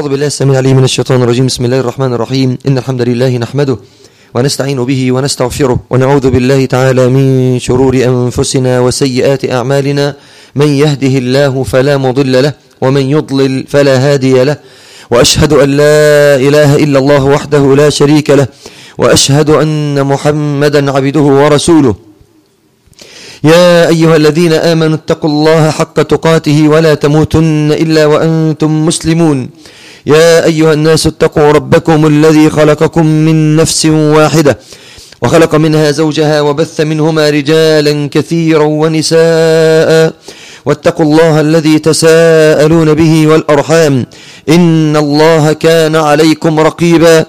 أعوذ بالله السميع العليم من الشيطان الرجيم. بسم الله الرحمن الرحيم. إن الحمد لله نحمده ونستعين به ونستغفره ونعوذ بالله تعالى من شرور أنفسنا وسيئات أعمالنا. من يهده الله فلا مضل له ومن يضلل فلا هادي له، وأشهد أن لا إله إلا الله وحده لا شريك له، وأشهد أن محمدا عبده ورسوله. يا أيها الذين آمنوا اتقوا الله حق تقاته ولا تموتن إلا وأنتم مسلمون. يا أيها الناس اتقوا ربكم الذي خلقكم من نفس واحدة وخلق منها زوجها وبث منهما رجالا كثيرا ونساء، واتقوا الله الذي تساءلون به والأرحام إن الله كان عليكم رقيبا.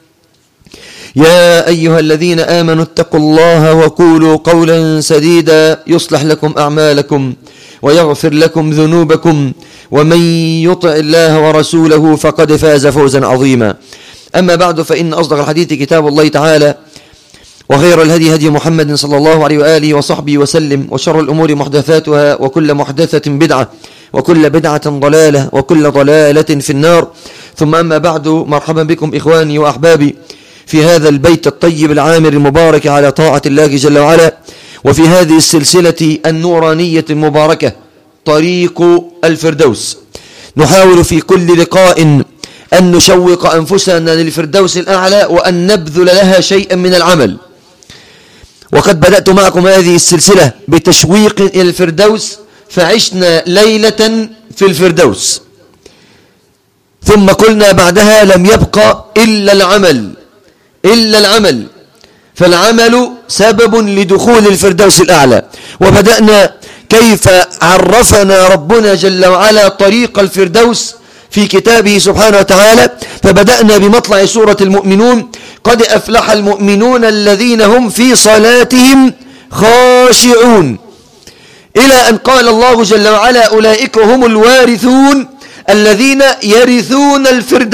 يا أيها الذين آمنوا اتقوا الله وقولوا قولا سديدا يصلح لكم أعمالكم ويغفر لكم ذنوبكم، ومن يطع الله ورسوله فقد فاز فوزا عظيما. أما بعد، فإن أصدق الحديث كتاب الله تعالى، وخير الهدي هدي محمد صلى الله عليه وآله وصحبه وسلم، وشر الأمور محدثاتها، وكل محدثة بدعة، وكل بدعة ضلالة، وكل ضلالة في النار. ثم أما بعد، مرحبا بكم إخواني وأحبابي في هذا البيت الطيب العامر المبارك على طاعة الله جل وعلا، وفي هذه السلسلة النورانية المباركة طريق الفردوس. نحاول في كل لقاء أن نشوق أنفسنا للفردوس الأعلى وأن نبذل لها شيئا من العمل. وقد بدأت معكم هذه السلسلة بتشويق إلى الفردوس، فعشنا ليلة في الفردوس، ثم قلنا بعدها لم يبقى إلا العمل، فالعمل سبب لدخول الفردوس الأعلى. وبدأنا كيف عرفنا ربنا جل وعلا طريق الفردوس في كتابه سبحانه وتعالى، فبدأنا بمطلع سورة المؤمنون: قد أفلح المؤمنون الذين هم في صلاتهم خاشعون، إلى أن قال الله جل وعلا: أولئك هم الوارثون الذين يرثون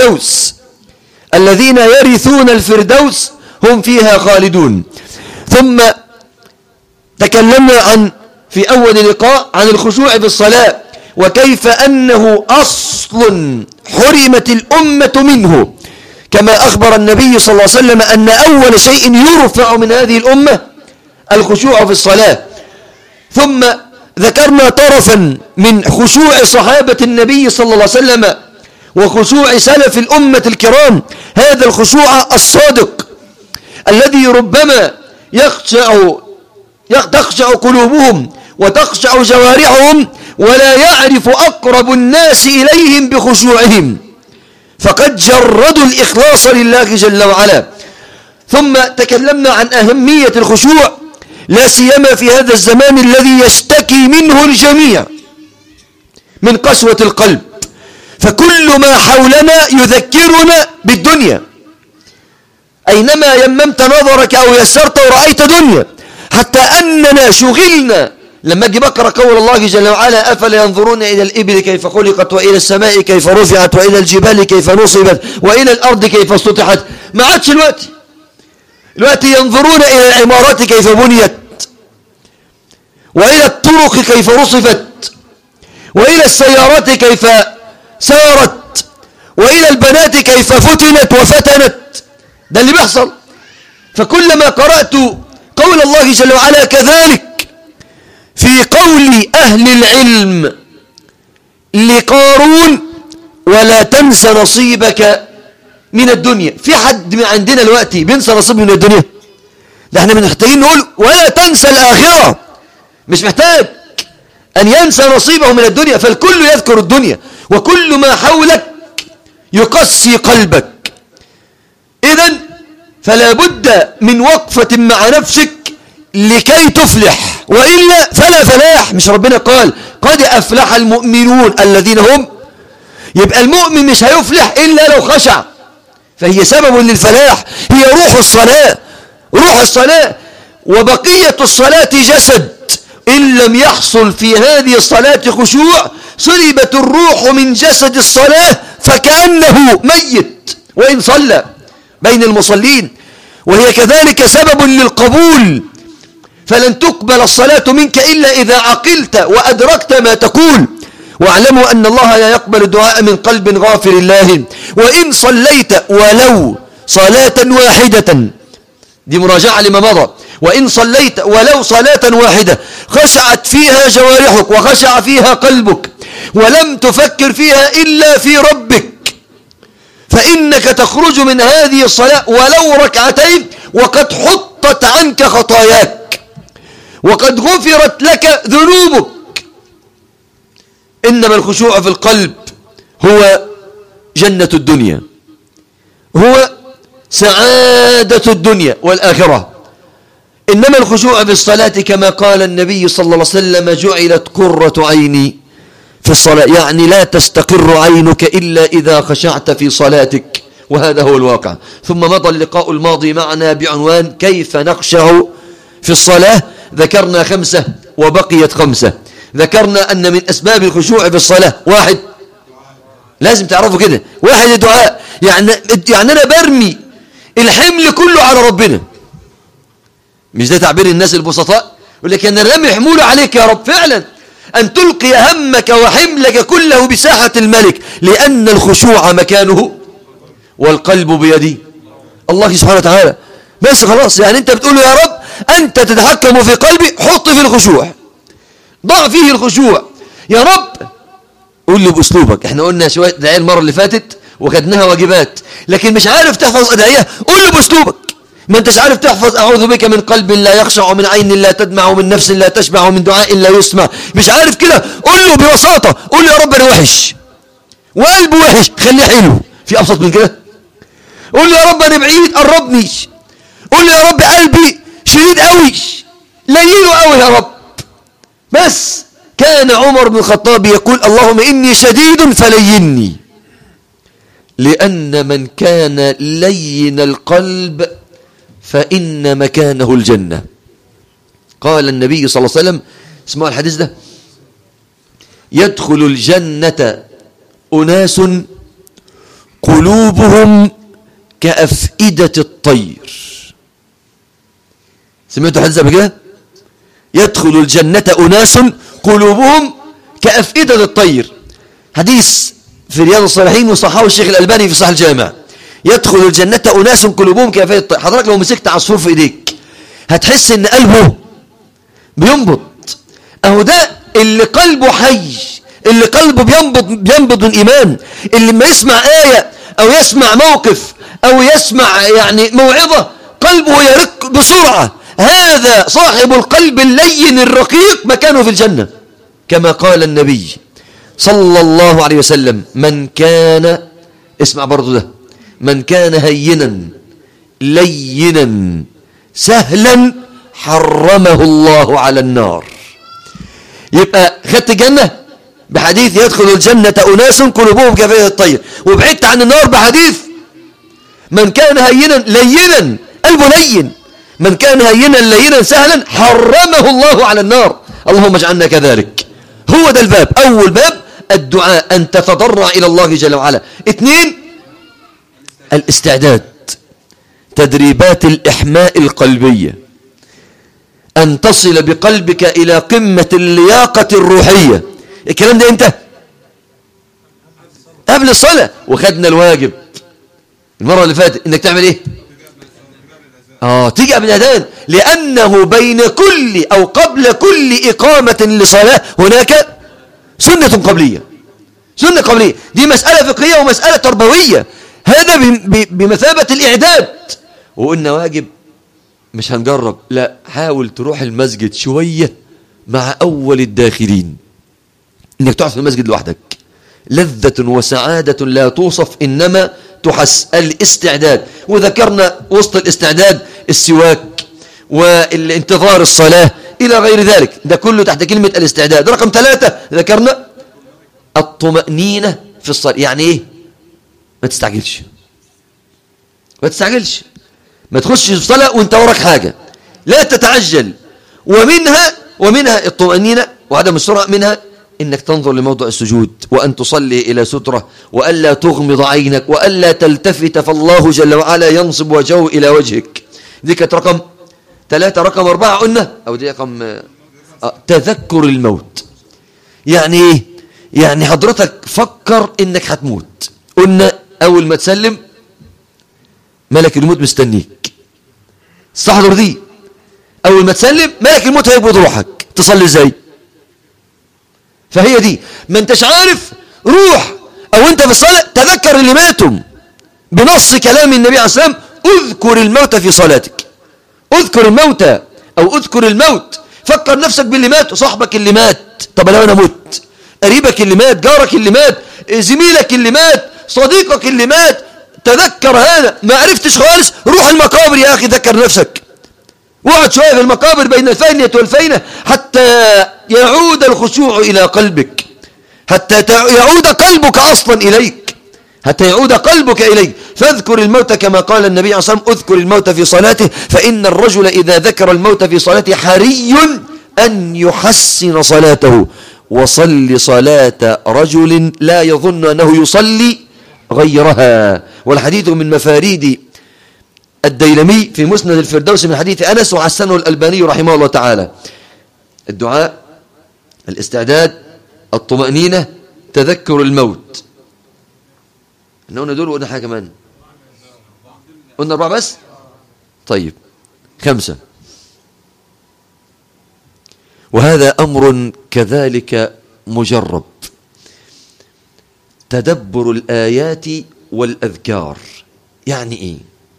الفردوس هم فيها خالدون. ثم تكلمنا في أول لقاء عن الخشوع في الصلاة، وكيف أنه أصل حرمت الأمة منه، كما أخبر النبي صلى الله عليه وسلم أن أول شيء يرفع من هذه الأمة الخشوع في الصلاة. ثم ذكرنا طرفا من خشوع صحابة النبي صلى الله عليه وسلم وخشوع سلف الأمة الكرام، هذا الخشوع الصادق الذي ربما تخشع قلوبهم وتخشع جوارحهم، ولا يعرف أقرب الناس إليهم بخشوعهم، فقد جردوا الإخلاص لله جل وعلا. ثم تكلمنا عن أهمية الخشوع، لا سيما في هذا الزمان الذي يشتكي منه الجميع من قسوة القلب، فكل ما حولنا يذكرنا بالدنيا. أينما يممت نظرك أو يسرت ورأيت دنيا، حتى أننا شغلنا. لما أجي بقرأ قول الله جل وعلا: أفلا ينظرون إلى الإبل كيف خلقت، وإلى السماء كيف رفعت، وإلى الجبال كيف نصبت، وإلى الأرض كيف سطحت. ما عادش الوقت ينظرون إلى العمارات كيف بنيت، وإلى الطرق كيف رصفت، وإلى السيارات كيف سارت، وإلى البنات كيف فتنت وفتنت. ده اللي بيحصل. فكلما قرأت قول الله جل وعلا كذلك في قول أهل العلم لقارون: ولا تنس نصيبك من الدنيا. في حد من عندنا دلوقتي بينسى نصيبه من الدنيا؟ ده احنا محتاجين نقول ولا تنسى الآخرة. مش محتاج أن ينسى نصيبه من الدنيا، فالكل يذكر الدنيا، وكل ما حولك يقسي قلبك. إذن فلا بد من وقفة مع نفسك لكي تفلح، وإلا فلا فلاح. مش ربنا قال: قد أفلح المؤمنون الذين هم؟ يبقى المؤمن مش هيفلح إلا لو خشع، فهي سبب للفلاح، هي روح الصلاة. وبقية الصلاة جسد، إن لم يحصل في هذه الصلاة خشوع سلبت الروح من جسد الصلاة فكأنه ميت وإن صلى بين المصلين. وهي كذلك سبب للقبول، فلن تقبل الصلاة منك إلا إذا عقلت وأدركت ما تقول. واعلموا أن الله لا يقبل الدعاء من قلب غافل الله. وإن صليت ولو صلاة واحدة، دي مراجعة لما مضى، وإن صليت ولو صلاة واحدة خشعت فيها جوارحك وخشع فيها قلبك ولم تفكر فيها إلا في ربك، فإنك تخرج من هذه الصلاة ولو ركعتين وقد حطت عنك خطاياك وقد غفرت لك ذنوبك. إنما الخشوع في القلب هو جنة الدنيا، هو سعادة الدنيا والآخرة. إنما الخشوع في الصلاة كما قال النبي صلى الله عليه وسلم جعلت قرة عيني في الصلاة، يعني لا تستقر عينك إلا إذا خشعت في صلاتك، وهذا هو الواقع. ثم مضى اللقاء الماضي معنا بعنوان كيف نخشع في الصلاة، ذكرنا 5 وبقيت 5. ذكرنا أن من أسباب الخشوع في الصلاة 1، لازم تعرفوا كده، 1 الدعاء، يعني أنا برمي الحمل كله على ربنا. مش ده تعبير الناس البسطاء؟ يقول لك أنا رمي حموله عليك يا رب. فعلا أن تلقي همك وحملك كله بساحة الملك، لأن الخشوع مكانه والقلب بيدي الله سبحانه وتعالى. بس خلاص، يعني أنت بتقول يا رب أنت تتحكم في قلبي، حط فيه الخشوع، ضع فيه الخشوع يا رب. قول له بأسلوبك. احنا قلنا شوية دعاية المرة اللي فاتت وخدناها واجبات، لكن مش عارف تحفظ أدعية، قول له بأسلوبك. ما انتش عارف تحفظ أعوذ بك من قلب لا يخشع ومن عين لا تدمع ومن نفس لا تشبع ومن دعاء لا يسمع، مش عارف كده، قول له ببساطة، قول له يا رب أنا وحش وقلبه وحش خليه حلو، في أبسط من كده؟ قول له يا رب أنا بعيد قربني، قول له يا رب قلبي شديد قوي لينه قوي يا رب. بس كان عمر بن الخطاب يقول اللهم إني شديد فليني، لأن من كان لين القلب فإن مكانه الجنة. قال النبي صلى الله عليه وسلم، اسمعوا الحديث ده، يدخل الجنة أناس قلوبهم كأفئدة الطير. سمعتوا الحديث قبل كده؟ يدخل الجنة أناس قلوبهم كأفئدة الطير. حديث في رياض الصالحين وصححه الشيخ الألباني في صحيح الجامع. يدخل الجنة أناس قلوبهم كأفئدة الطير. حضرتك لو مسكت عصفور في إيديك هتحس إن قلبه بينبض. أهو ده اللي قلبه حي، اللي قلبه بينبض من إيمان، اللي لما يسمع آية أو يسمع موقف أو يسمع يعني موعظة قلبه يرق بسرعة. هذا صاحب القلب اللين الرقيق مكانه في الجنة، كما قال النبي صلى الله عليه وسلم من كان، اسمع برضو ده، من كان هينا لينا سهلا حرمه الله على النار. يبقى خدت الجنة بحديث يدخل الجنة أناس قلوبهم كأفئدة الطير، وبعدت عن النار بحديث من كان هينا لينا قلبه لين، من كان هينا لينا سهلا حرمه الله على النار. اللهم اجعلنا كذلك. هو ده الباب. أول باب الدعاء، أن تتضرع إلى الله جل وعلا. 2 الاستعداد، تدريبات الإحماء القلبية، أن تصل بقلبك إلى قمة اللياقة الروحية. الكلام ده إمتى؟ قبل الصلاة. وخدنا الواجب المرة اللي فاتت إنك تعمل إيه؟ تيجي قبل الأذان، لأنه بين كل أو قبل كل إقامة لصلاة هناك سنة قبلية. سنة قبلية دي مسألة فقهية ومسألة تربوية، هذا بمثابة الإعداد. وقلنا واجب مش هنجرب، لا، حاول تروح المسجد شوية مع أول الداخلين، إنك تقعد في المسجد لوحدك لذة وسعادة لا توصف، إنما تحس. الاستعداد، وذكرنا وسط الاستعداد السواك والانتظار الصلاة إلى غير ذلك، ده كله تحت كلمة الاستعداد. رقم 3 ذكرنا الطمأنينة في الصلاة. يعني إيه؟ ما تستعجلش، ما تستعجلش، ما تخش في الصلاة وانت وراك حاجة، لا تتعجل. ومنها الطمأنينة وعدم السرعة، منها إنك تنظر لموضع السجود، وأن تصلي إلى سترة، وألا تغمض عينك، وألا تلتفت، فالله جل وعلا ينصب وجهه إلى وجهك. دي كانت رقم 3. رقم 4 قلنا، أو دي رقم تذكر الموت. يعني إيه؟ يعني حضرتك فكر انك هتموت. قلنا اول ما تسلم ملك الموت مستنيك، استحضر دي. اول ما تسلم ملك الموت هيقبض روحك، تصلي ازاي؟ فهي دي، ما انتش عارف روح او انت في الصلاة تذكر اللي ماتوا بنص كلام النبي عليه الصلاة والسلام: اذكر الموت في صلاتك. اذكر الموتى او اذكر الموت، فكر نفسك باللي مات، صاحبك اللي مات، طب لو انا مت، قريبك اللي مات، جارك اللي مات، زميلك اللي مات، صديقك اللي مات، تذكر هذا. ما عرفتش خالص، روح المقابر يا اخي، ذكر نفسك، واقعد شويه في المقابر بين الفانية والفينة حتى يعود الخشوع الى قلبك، حتى يعود قلبك اصلا اليك، حتى يعود قلبك اليك. فاذكر الموت كما قال النبي عليه الصلاة والسلام: اذكر الموت في صلاته، فإن الرجل إذا ذكر الموت في صلاته حري أن يحسن صلاته. وصل صلاة رجل لا يظن أنه يصلي غيرها. والحديث من مفاريد الديلمي في مسند الفردوس من حديث أنس، وحسنه الألباني رحمه الله تعالى. الدعاء، الاستعداد، الطمأنينة، تذكر الموت. احنا قلنا دول وقلنا حاجة كمان، قلنا 4 بس. طيب 5. وهذا أمر كذلك مجرب: تدبر الآيات والأذكار. يعني إيه؟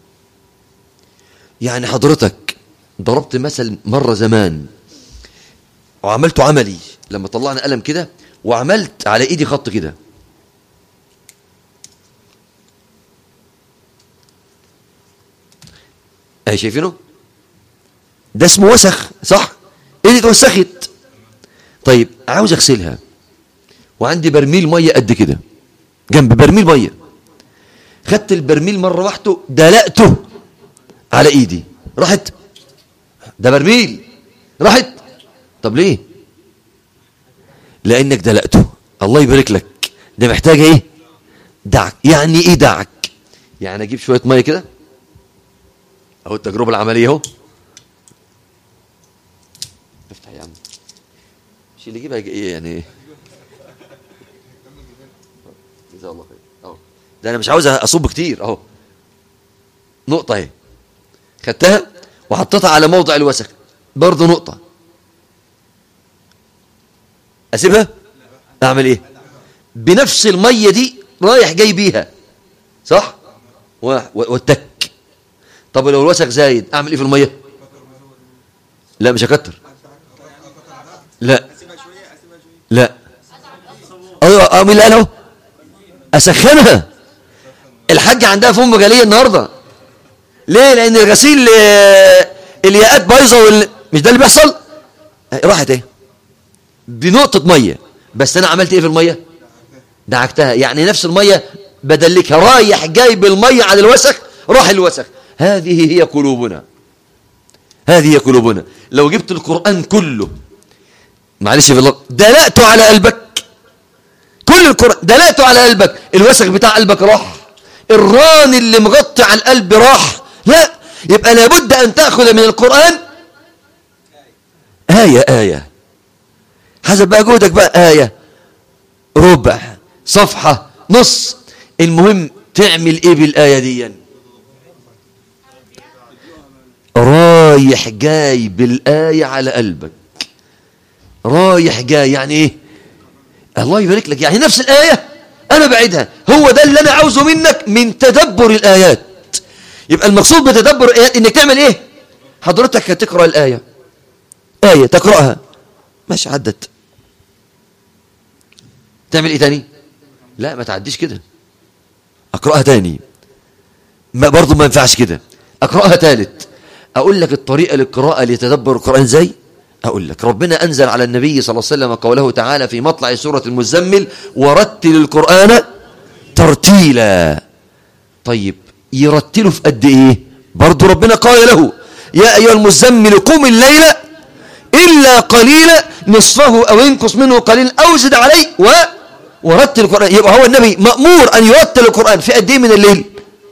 يعني حضرتك ضربت مثل مرة زمان وعملته عملي، لما طلعنا قلم كده وعملت على إيدي خط كده، اهي شايفينه؟ ده اسمه وسخ، صح؟ ايدي اتوسخت. طيب عاوز اغسلها، وعندي برميل ميه قد كده جنب برميل ميه، خدت البرميل مره واحده دلقته على ايدي، راحت؟ ده برميل، راحت؟ طب ليه؟ لانك دلقته. الله يبارك لك، ده محتاج ايه؟ دعك. يعني ايه دعك؟ يعني اجيب شويه ميه كده اهو، التجربه العمليه اهو، افتح يا عم، مش اللي يجيبها ايه يعني، جزاه الله خير اهو. ده انا مش عاوز اصب كتير اهو، نقطه اهي، خدتها وحطيتها على موضع الوسخ، برضه نقطه، اسيبها؟ اعمل ايه؟ بنفس الميه دي رايح جاي بيها، صح؟ والتك. طب لو الوسخ زايد اعمل ايه في الميه؟ لا مش هكتر، لا لا، ايوه مين اللي قال اهو؟ اسخنها. الحاجه عندها فم جاليه النهارده، ليه؟ لان الغسيل الياقات بايظه مش ده اللي بيحصل؟ راحت ايه؟ بنقطه ميه بس. انا عملت ايه في الميه؟ دعكتها. يعني نفس الميه بدلكها، رايح جايب الميه على الوسخ، راح الوسخ. هذه هي قلوبنا، هذه هي قلوبنا. لو جبت القرآن كله، معلش في الله، دلقته على قلبك، كل القرآن دلقته على قلبك، الوسخ بتاع قلبك راح، الران اللي مغطي على القلب راح. لا، يبقى لابد أن تأخذ من القرآن آية، حسب بقى جهدك بقى، آية، ربع، صفحة، نص، المهم تعمل ايه بالآية دي؟ رايح جاي بالآية على قلبك، رايح جاي. يعني ايه؟ الله يبارك لك، يعني نفس الآية أنا بعيدها، هو ده اللي أنا عاوزه منك من تدبر الآيات. يبقى المقصود بتدبر الآيات إنك تعمل إيه؟ حضرتك هتقرأ الآية، آية تقرأها ماشي، عدت، تعمل إيه تاني؟ لا ما تعديش كده، أقرأها تاني، برضو ما ينفعش كده، أقرأها تالت. أقول لك الطريقة للقراءة لتدبر القرآن زي، أقول لك ربنا أنزل على النبي صلى الله عليه وسلم قوله تعالى في مطلع سورة المزمل: ورتل القرآن ترتيلا. طيب يرتله في قد إيه؟ برضو ربنا قال له: يا أيها المزمل قم الليل إلا قليلا نصفه أو انقص منه قليلا أو زد عليه ورتل القرآن. يبقى هو النبي مأمور أن يرتل القرآن في قد إيه من الليل؟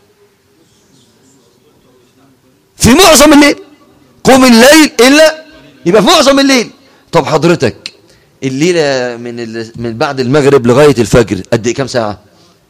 في معظم الليل. قم الليل إلا، يبقى في معظم الليل. طب حضرتك الليلة من بعد المغرب لغاية الفجر قد ايه، كام ساعة؟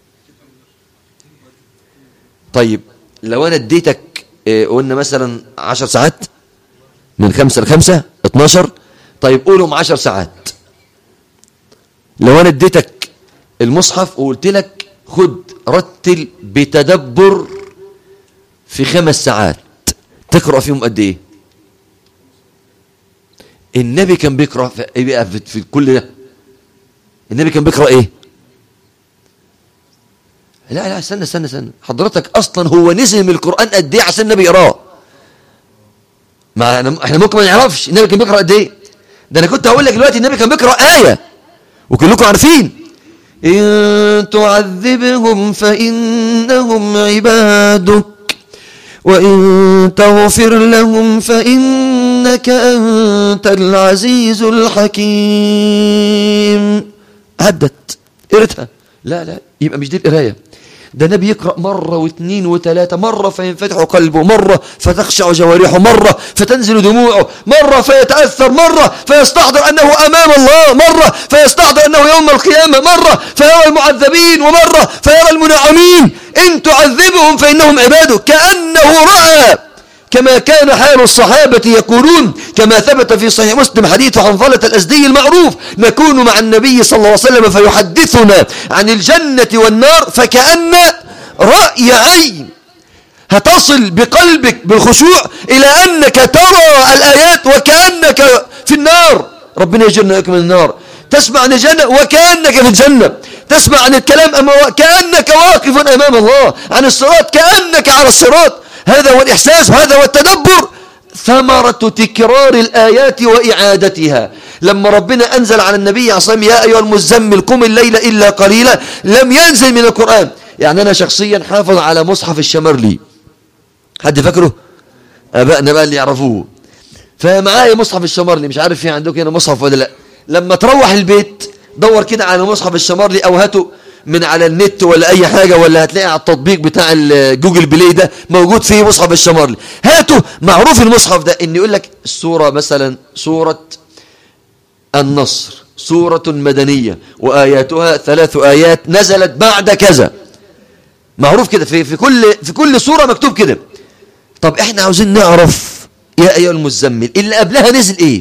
طيب لو انا اديتك قلنا مثلا 10 ساعات، من 5 ل5 12، طيب قولهم 10 ساعات. لو انا اديتك المصحف وقلت لك خد رتل بتدبر في 5 ساعات، تقرأ فيهم قد ايه؟ النبي كان بيقرأ في كل ده، النبي كان بيقرأ ايه؟ لا استنى حضرتك، اصلا هو نزل من القرآن قد ايه عشان النبي يقراه؟ ما احنا ممكن ما نعرفش النبي كان بيقرأ قد ايه. ده انا كنت هقول لك دلوقتي النبي كان بيقرأ آية وكلكم عارفين، إن تعذبهم فإنهم عبادك وإن تغفر لهم فإنك أنت العزيز الحكيم. عدت قريتها؟ لا يبقى مش دي القراية. ده النبي يقرأ مرة واثنين وثلاثة، مرة فينفتح قلبه، مرة فتخشع جوارحه، مرة فتنزل دموعه، مرة فيتأثر، مرة فيستحضر أنه أمام الله، مرة فيستحضر أنه يوم القيامة، مرة فيرى المعذبين، ومرة فيرى المنعمين. إن تعذبهم فإنهم عبادك، كأنه رأى كما كان حال الصحابة يقولون كما ثبت في صحيح مسلم حديث حنظلة الأزدي المعروف: نكون مع النبي صلى الله عليه وسلم فيحدثنا عن الجنة والنار فكأن رأي عين. هتصل بقلبك بالخشوع إلى أنك ترى الآيات وكأنك في النار، ربنا يجرنا من النار. تسمع عن الجنة وكأنك في الجنة، تسمع عن الكلام كأنك واقف أمام الله، عن الصراط كأنك على الصراط. هذا هو الإحساس، هذا هو التدبر، ثمرة تكرار الآيات وإعادتها. لما ربنا أنزل على النبي عليه الصلاة والسلام: يا أيها المزمل قم الليل إلا قليلا، لم ينزل من القرآن. يعني أنا شخصيا حافظ على مصحف الشمرلي، حد فاكره؟ أبائنا بقى اللي يعرفوه. فمعايا مصحف الشمرلي، مش عارف في عندك هنا مصحف ولا لا. لما تروح البيت دور كده على مصحف الشمرلي، أو هاته من على النت ولا أي حاجة، ولا هتلاقي على التطبيق بتاع جوجل بلاي ده موجود فيه مصحف الشمرلي. هاته. معروف المصحف ده إن يقول لك السورة مثلا سورة النصر سورة مدنية وآياتها 3 آيات نزلت بعد كذا، معروف كده في كل سورة مكتوب كده. طب احنا عاوزين نعرف يا أيها المزمل اللي قبلها نزل ايه،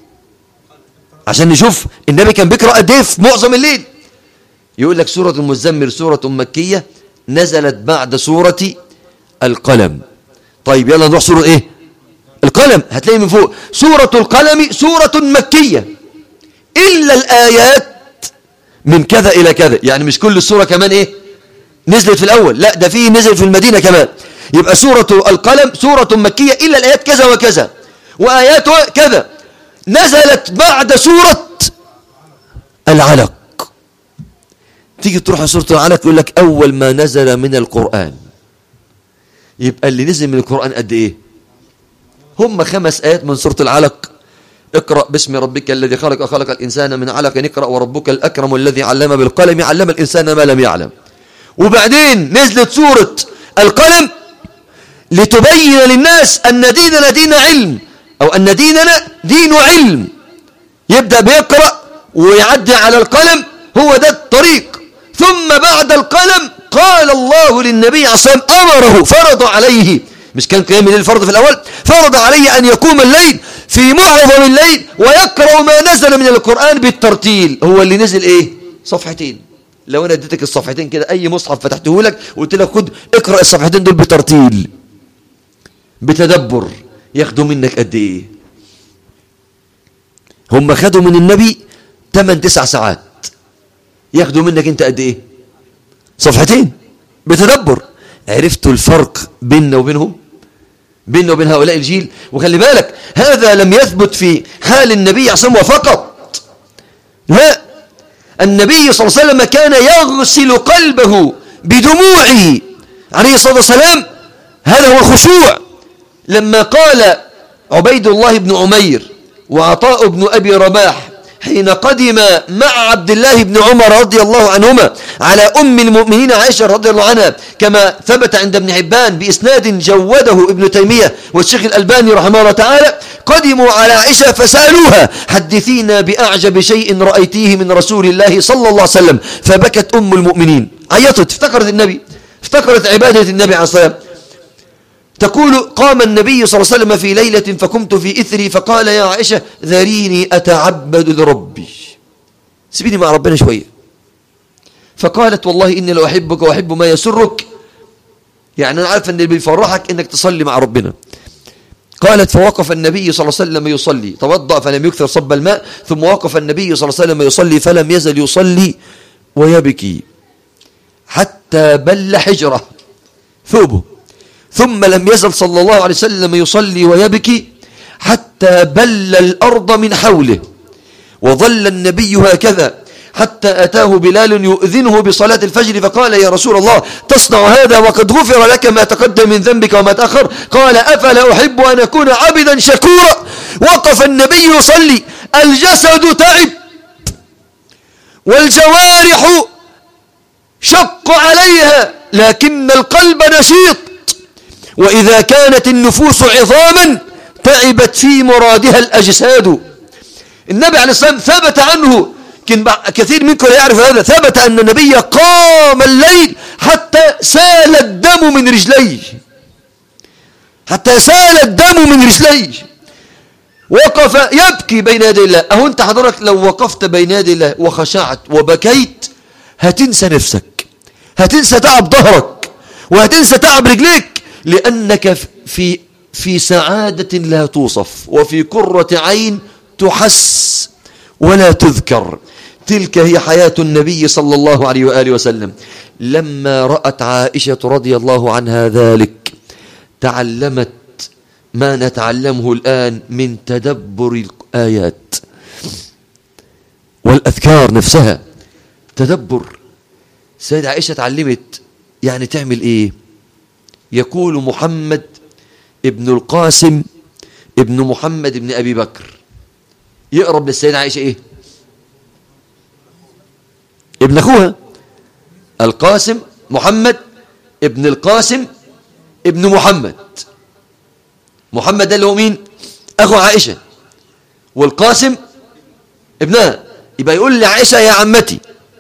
عشان نشوف النبي كان بيقرأ قد ايه في معظم الليل. يقول لك سورة المزمل سورة مكية نزلت بعد سورة القلم. طيب يلا نروح سورة ايه؟ القلم. هتلاقي من فوق سورة القلم سورة مكية إلا الآيات من كذا إلى كذا. يعني مش كل السورة كمان ايه نزلت في الأول، لا ده فيه نزل في المدينة كمان. يبقى سورة القلم سورة مكية إلا الآيات كذا وكذا وآياتها كذا، نزلت بعد سورة العلق. تيجي تروح على سورة العلق يقول لك أول ما نزل من القرآن. يبقى اللي نزل من القرآن قد إيه؟ هم 5 آيات من سورة العلق: اقرأ باسم ربك الذي خلق، خلق الإنسان من علق، اقرأ وربك الأكرم الذي علم بالقلم، علم الإنسان ما لم يعلم. وبعدين نزلت سورة القلم لتبين للناس أن ديننا دين علم، أو أن ديننا دين علم. يبدأ بيقرأ ويعدي على القلم، هو ده الطريق. ثم بعد القلم قال الله للنبي عليه الصلاة والسلام أمره، فرض عليه، مش كان قيام الليل فرض في الأول، فرض عليه أن يقوم الليل في معظم الليل ويقرأ ما نزل من القرآن بالترتيل. هو اللي نزل إيه؟ 2 صفحات. لو أنا اديتك الصفحتين كده، أي مصحف فتحته لك وقلت لك خد اقرأ الصفحتين دول بترتيل بتدبر، ياخدوا منك قد إيه؟ هم خدوا من النبي 8-9 ساعات، ياخدوا منك انت قد ايه؟ 2 صفحتين بتدبر. عرفتوا الفرق بيننا وبينهم، بيننا وبين هؤلاء الجيل؟ وخلي بالك هذا لم يثبت في حال النبي عليه الصلاة والسلام فقط، لا، النبي صلى الله عليه وسلم كان يغسل قلبه بدموعه عليه الصلاة والسلام. هذا هو الخشوع. لما قال عبيد الله بن عمير وعطاء بن أبي رباح حين قدم مع عبد الله بن عمر رضي الله عنهما على أم المؤمنين عائشة رضي الله عنها كما ثبت عند ابن حبان بإسناد جوده ابن تيمية والشيخ الألباني رحمه الله تعالى، قدموا على عائشة فسألوها: حدثينا بأعجب شيء رأيتيه من رسول الله صلى الله عليه وسلم. فبكت أم المؤمنين، عيطت، افتكرت النبي، افتكرت عبادة النبي عليه الصلاة والسلام. تقول: قام النبي صلى الله عليه وسلم في ليلة فقمت في إثري فقال: يا عائشة ذريني أتعبد لربي، سيبيني مع ربنا شوية. فقالت: والله إني لو أحبك وأحب ما يسرك، يعني أنا عارف أن اللي بيفرحك إنك تصلي مع ربنا. قالت: فوقف النبي صلى الله عليه وسلم يصلي، توضأ فلم يكثر صب الماء، ثم وقف النبي صلى الله عليه وسلم يصلي فلم يزل يصلي ويبكي حتى بل حجره ثوبه، ثم لم يزل صلى الله عليه وسلم يصلي ويبكي حتى بل الأرض من حوله. وظل النبي هكذا حتى أتاه بلال يؤذنه بصلاة الفجر فقال: يا رسول الله تصنع هذا وقد غفر لك ما تقدم من ذنبك وما تأخر؟ قال: أفلا أحب أن أكون عبدا شكورا. وقف النبي يصلي، الجسد تعب والجوارح شق عليها، لكن القلب نشيط، وإذا كانت النفوس عظاما تعبت في مرادها الأجساد. النبي عليه الصلاة والسلام ثبت عنه، كثير منكم لا يعرف هذا، ثبت أن النبي قام الليل حتى سال الدم من رجليه، حتى سال الدم من رجليه، وقف يبكي بين يدي الله. أهو أنت حضرتك لو وقفت بين يدي الله وخشعت وبكيت هتنسى نفسك، هتنسى تعب ظهرك، وهتنسى تعب رجليك، لأنك في سعادة لا توصف، وفي قرة عين تحس ولا تذكر. تلك هي حياة النبي صلى الله عليه وآله وسلم. لما رأت عائشة رضي الله عنها ذلك تعلمت ما نتعلمه الآن من تدبر الآيات والأذكار نفسها. تدبر. سيدة عائشة تعلمت يعني تعمل إيه. يقول محمد ابن القاسم ابن محمد ابن أبي بكر يقرب للسيدة عائشة إيه؟ ابن أخوها القاسم، محمد ابن القاسم ابن محمد. محمد ده اللي هو مين؟ أخو عائشة، والقاسم ابنها. يبقى يقول لعائشة: يا عمتي.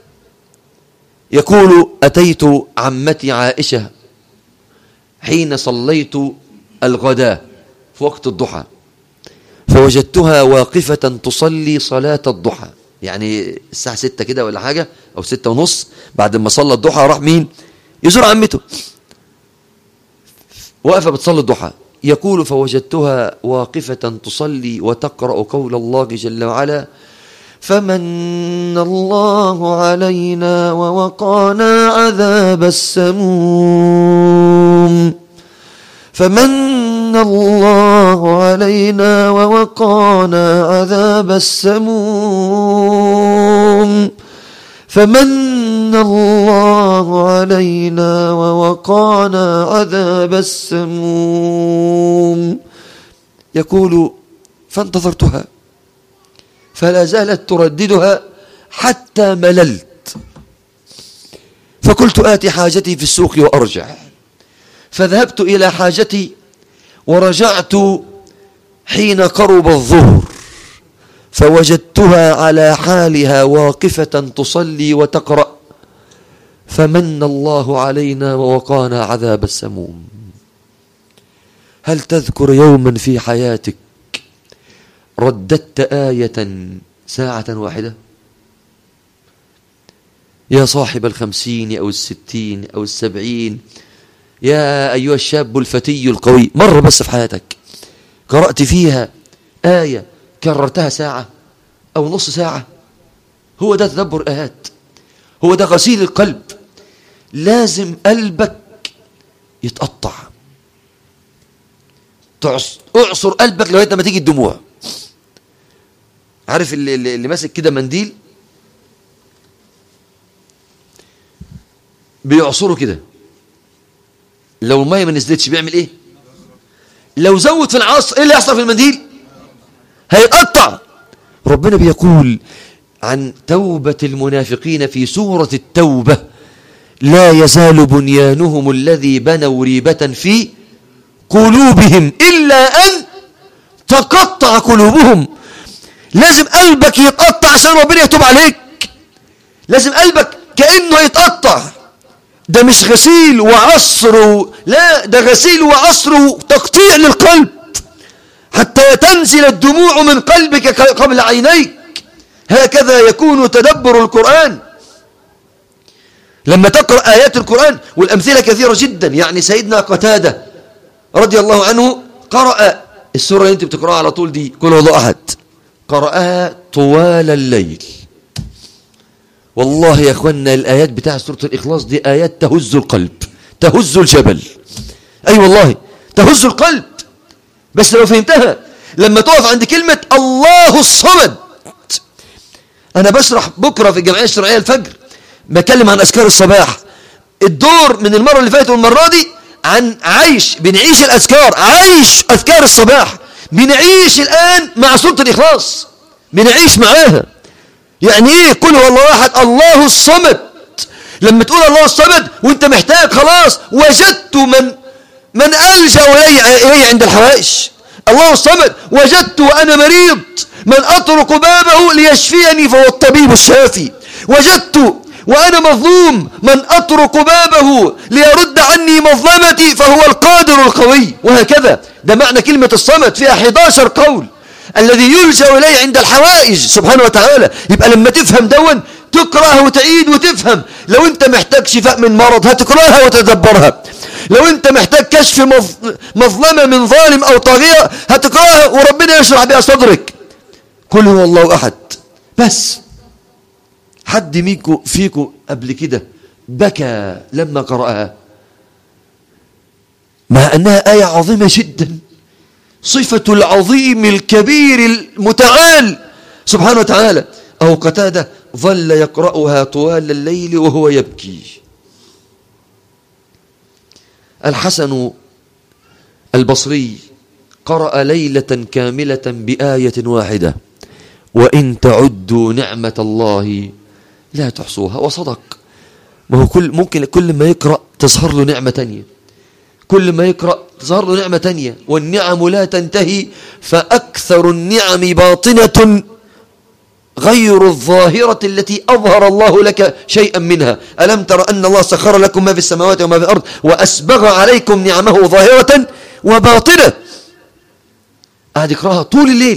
يقول: أتيت عمتي عائشة حين صليت الغداء في وقت الضحى، فوجدتها واقفة تصلي صلاة الضحى، يعني الساعة 6 كده ولا حاجة أو 6:30 بعد ما صلى الضحى راح مين؟ يزور عمته، واقفة بتصلي الضحى. يقول: فوجدتها واقفة تصلي وتقرأ قول الله جل وعلا: فمن الله علينا ووقانا عذاب السموم، فمن الله علينا ووقانا عذاب السموم، فمن الله علينا ووقانا عذاب السموم. يقول: فانتظرتها فلا زالت ترددها حتى مللت، فقلت: آتي حاجتي في السوق وأرجع. فذهبت إلى حاجتي ورجعت حين قرب الظهر، فوجدتها على حالها واقفة تصلي وتقرأ: فمن الله علينا ووقانا عذاب السموم. هل تذكر يوما في حياتك رددت آية ساعة واحدة؟ يا صاحب 50 أو 60 أو 70، يا أيها الشاب الفتي القوي، مرة بس في حياتك قرأت فيها آية كررتها ساعة أو نص ساعة. هو ده تدبر آيات، هو ده غسيل القلب. لازم قلبك يتقطع، اعصر قلبك لغاية ما تيجي الدموع. عارف اللي ماسك كده منديل بيعصره كده، لو المية ما نزلتش بيعمل ايه؟ لو زود في العصر ايه اللي يحصل في المنديل؟ هيتقطع. ربنا بيقول عن توبة المنافقين في سورة التوبة: لا يزال بنيانهم الذي بنوا ريبة في قلوبهم إلا أن تقطع قلوبهم. لازم قلبك يتقطع عشان ربنا يتوب عليك. لازم قلبك كأنه يتقطع. ده مش غسيل وعصر، لا، ده غسيل وعصر وتقطيع للقلب حتى تنزل الدموع من قلبك قبل عينيك. هكذا يكون تدبر القرآن. لما تقرأ آيات القرآن، والأمثلة كثيرة جدا. يعني سيدنا قتادة رضي الله عنه قرأ السورة اللي انت بتقرأها على طول دي، قل هو الله أحد، قرأها طوال الليل. والله يا أخوانا الآيات بتاع سورة الإخلاص دي آيات تهز القلب، تهز الجبل. أي والله تهز القلب. بس لو فهمتها، لما تقف عند كلمة الله الصمد. أنا بشرح بكرة في الجمعية الشرعية الفجر، بكلم عن أذكار الصباح. الدور من المرة اللي فاتت والمرة دي عن بنعيش الأذكار، عيش أذكار الصباح. بنعيش الآن مع سورة الإخلاص، بنعيش معاها. يعني إيه قل هو الله أحد الله الصمد؟ لما تقول الله الصمد وانت محتاج، خلاص وجدت من ألجأ إليه عند الحوائج. الله الصمد. وجدت وأنا مريض من أطرق بابه ليشفيني فهو الطبيب الشافي. وجدت وأنا مظلوم من أطرق بابه ليرد عني مظلمتي فهو القادر القوي. وهكذا. ده معنى كلمة الصمد، فيها 11 قول. الذي يلجأ إليه عند الحوائج سبحانه وتعالى. يبقى لما تفهم دون تقرأها وتعيد وتفهم. لو انت محتاج شفاء من مرض هتقرأها وتدبرها. لو انت محتاج كشف مظلمة من ظالم أو طاغية هتقرأها وربنا يشرح بها صدرك. قل هو الله أحد. بس حد فيكم قبل كده بكى لما قرأها؟ مع أنها آية عظيمة جدا، صفة العظيم الكبير المتعال سبحانه وتعالى. أو قتادة ظل يقرأها طوال الليل وهو يبكي. الحسن البصري قرأ ليلة كاملة بآية واحدة: وإن تعدوا نعمة الله لا تحصوها. وصدق. ما هو ممكن كل ما يقرأ تظهر له نعمة تانية، كل ما يقرأ تظهر له نعمة تانية. والنعم لا تنتهي، فأكثر النعم باطنة غير الظاهرة التي أظهر الله لك شيئا منها. ألم تر أن الله سخر لكم ما في السماوات وما في الأرض وأسبغ عليكم نعمه ظاهرة وباطنة. قاعد يقرأها طول الليل.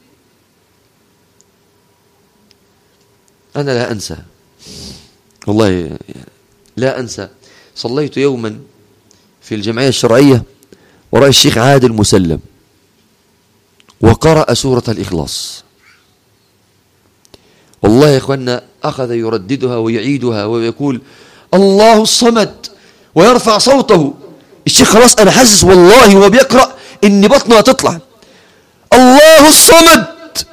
أنا لا أنسى، والله لا أنسى، صليت يوما في الجمعية الشرعية وراء الشيخ عادل مسلم وقرأ سورة الإخلاص. والله يا إخوانا أخذ يرددها ويعيدها ويقول الله الصمد ويرفع صوته. الشيخ خلاص أنا حاسس والله وهو بيقرأ إن بطنه هتطلع. الله الصمد،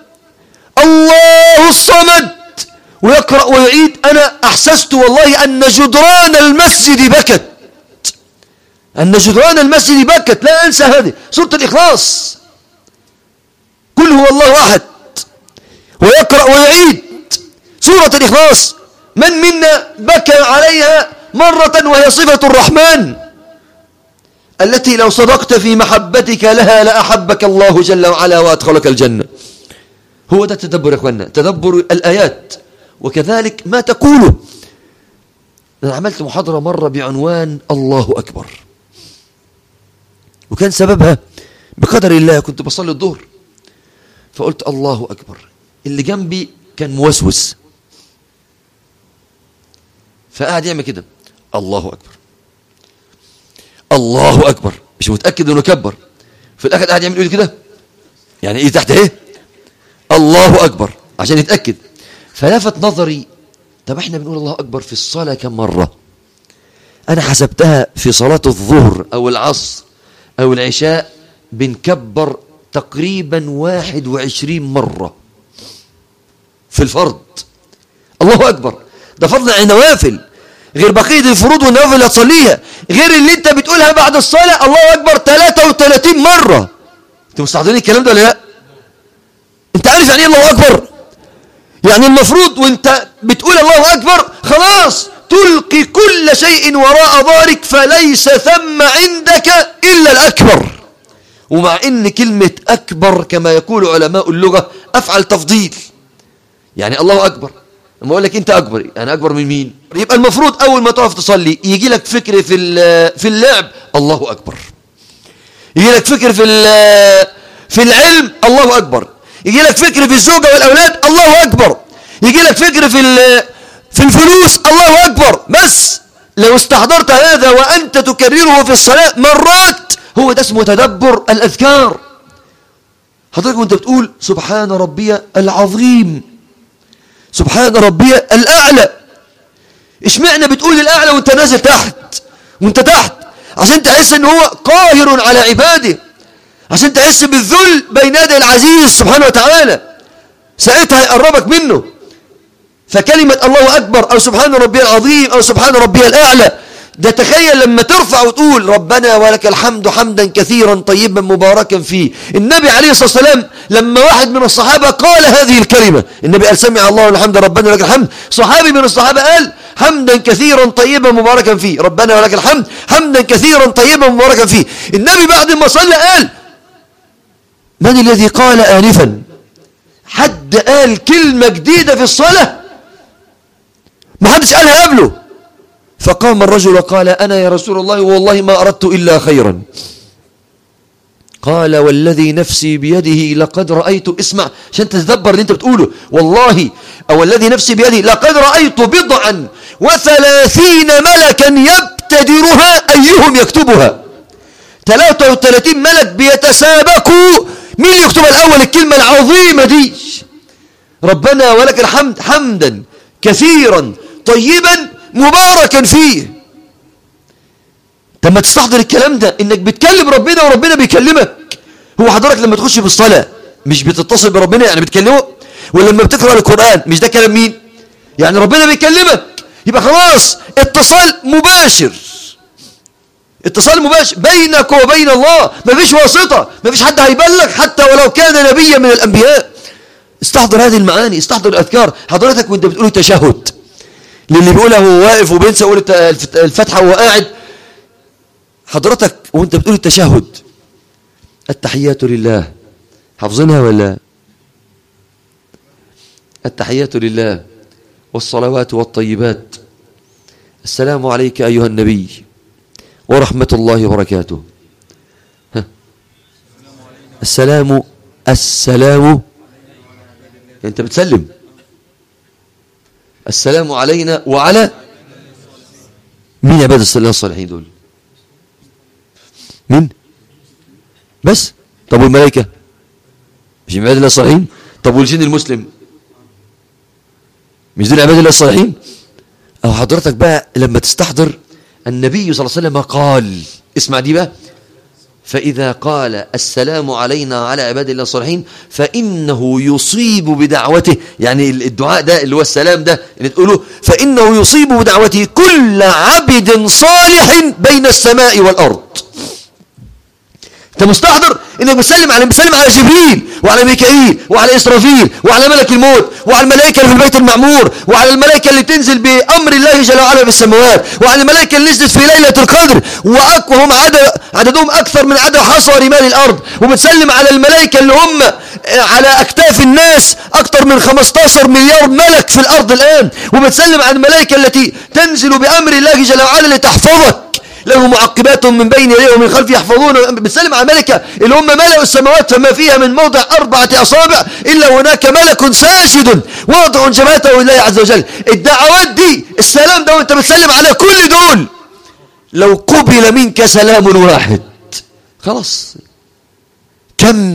الله الصمد، ويقرأ ويعيد. أنا أحسست والله أن جدران المسجد بكت، أن جدران المسجد بكت. لا أنسى هذه سورة الإخلاص. قل هو الله أحد، ويقرأ ويعيد سورة الإخلاص. من منا بكى عليها مرة وهي صفة الرحمن التي لو صدقت في محبتك لها لأحبك الله جل وعلا وأدخلك الجنة. هو ده التدبر يا أخوانا، تدبر الآيات. وكذلك ما تقوله. أنا عملت محاضرة مرة بعنوان الله أكبر، وكان سببها بقدر الله كنت بصلي الظهر فقلت الله أكبر. اللي جنبي كان موسوس فقاعد يعمل كده الله أكبر الله أكبر، مش متأكد أنه كبر. في الآخر قاعد يعمل كده، يعني إيه تحت إيه الله أكبر عشان يتأكد. فلفت نظري، طب احنا بنقول الله أكبر في الصلاة كم مرة؟ أنا حسبتها في صلاة الظهر أو العصر أو العشاء بنكبر تقريبا 21 مرة في الفرض. الله أكبر ده فضل عن النوافل، غير بقية الفروض والنوافل اللي هتصليها، غير اللي انت بتقولها بعد الصلاة الله أكبر 33 مرة. انتوا مستحضرين الكلام ده ولا لا؟ انت عارف يعني ايه الله أكبر؟ يعني المفروض وانت بتقول الله أكبر خلاص تلقي كل شيء وراء ظهرك، فليس ثم عندك إلا الأكبر. ومع ان كلمة أكبر كما يقول علماء اللغة أفعل تفضيل، يعني الله أكبر لما أقول لك أنت أكبر، أنا أكبر من مين؟ يبقى المفروض أول ما تقف تصلي يجي لك فكر في اللعب الله أكبر، يجي لك فكر في العلم الله أكبر، يجي لك فكر في الزوجة والأولاد الله أكبر، يجي لك فكر في الفلوس الله أكبر. بس لو استحضرت هذا وأنت تكرره في الصلاة مرات، هو ده اسمه تدبر الأذكار. حضرتك وانت بتقول سبحان ربي العظيم، سبحان ربي الأعلى، اشمعنى بتقول الأعلى وانت نازل تحت وانت تحت؟ عشان تحس ان هو قاهر على عباده، عشان تحس بالذل بين يدي العزيز سبحانه وتعالى، ساعتها يقربك منه. فكلمة الله أكبر أو سبحان ربي العظيم أو سبحان ربي الأعلى، ده تخيل لما ترفع وتقول ربنا ولك الحمد حمدا كثيرا طيبا مباركا فيه. النبي عليه الصلاة والسلام لما واحد من الصحابة قال هذه الكلمة، النبي قال سمع الله الحمد ربنا ولك الحمد، صحابي من الصحابة قال حمدا كثيرا طيبا مباركا فيه، ربنا ولك الحمد حمدا كثيرا طيبا مباركا فيه. النبي بعد ما صلى قال من الذي قال آنفا؟ حد قال كلمة جديدة في الصلاة ما حدش قالها قبله. فقام الرجل وقال أنا يا رسول الله والله ما أردت إلا خيرا. قال والذي نفسي بيده لقد رأيت، اسمع عشان تتدبر اللي انت بتقوله، والله أو الذي نفسي بيده لقد رأيت 37 ملكا يبتدرها أيهم يكتبها. 33 ملك بيتسابقوا مين يكتب الأول الكلمة العظيمة دي، ربنا ولك الحمد حمدا كثيرا طيبا مباركا فيه. لما تستحضر الكلام ده انك بتكلم ربنا وربنا بيكلمك. هو حضرتك لما تخش في الصلاة مش بتتصل بربنا يعني بتكلمه؟ ولما بتقرأ القرآن مش ده كلام مين؟ يعني ربنا بيكلمك. يبقى خلاص اتصال مباشر، اتصال مباشر بينك وبين الله، مفيش واسطة، مفيش حد هيبلغ حتى ولو كان نبيا من الأنبياء. استحضر هذه المعاني، استحضر الأذكار. حضرتك وانت بتقول التشهد للي بيقولها هو واقف وبينسى يقول الفتحة وهو قاعد، حضرتك وانت بتقول التشهد التحيات لله، حافظينها ولا؟ التحيات لله والصلوات والطيبات، السلام عليك أيها النبي ورحمة الله وبركاته. السلام انت بتسلم السلام علينا وعلى مين عباد الله الصالحين دول؟ مين بس؟ طب والملائكة مش عباد الله الصالحين؟ طب والجن المسلم مش دول عباد الله الصالحين؟ أو حضرتك بقى لما تستحضر النبي صلى الله عليه وسلم قال، اسمع دي بقى، فإذا قال السلام علينا على عباد الله الصالحين فإنه يصيب بدعوته، يعني الدعاء ده اللي هو السلام ده اللي تقوله، فإنه يصيب بدعوته كل عبد صالح بين السماء والأرض. انت مستحضر انك بتسلم على جبريل وعلى ميكائيل وعلى إسرافيل وعلى ملك الموت وعلى الملائكة اللي في البيت المعمور وعلى الملائكة اللي تنزل بأمر الله جل وعلا في السماوات وعلى الملائكة اللي نزلت في ليلة القدر وهم عددهم أكثر من عدد حصى رمال الأرض. وبتسلم على الملائكة اللي هم على أكتاف الناس أكثر من 15 مليار ملك في الأرض الآن. وبتسلم على الملائكة التي تنزل بأمر الله جل وعلا لتحفظك، له معقبات من بين يديه ومن خلفه يحفظون. بتسلم على ملكة اللي هم ملأوا السماوات فما فيها من موضع 4 أصابع إلا هناك ملك ساجد واضع جبهته لله عز وجل. الدعوات دي السلام ده وانت بتسلم على كل دول، لو قبل منك سلام واحد خلاص كم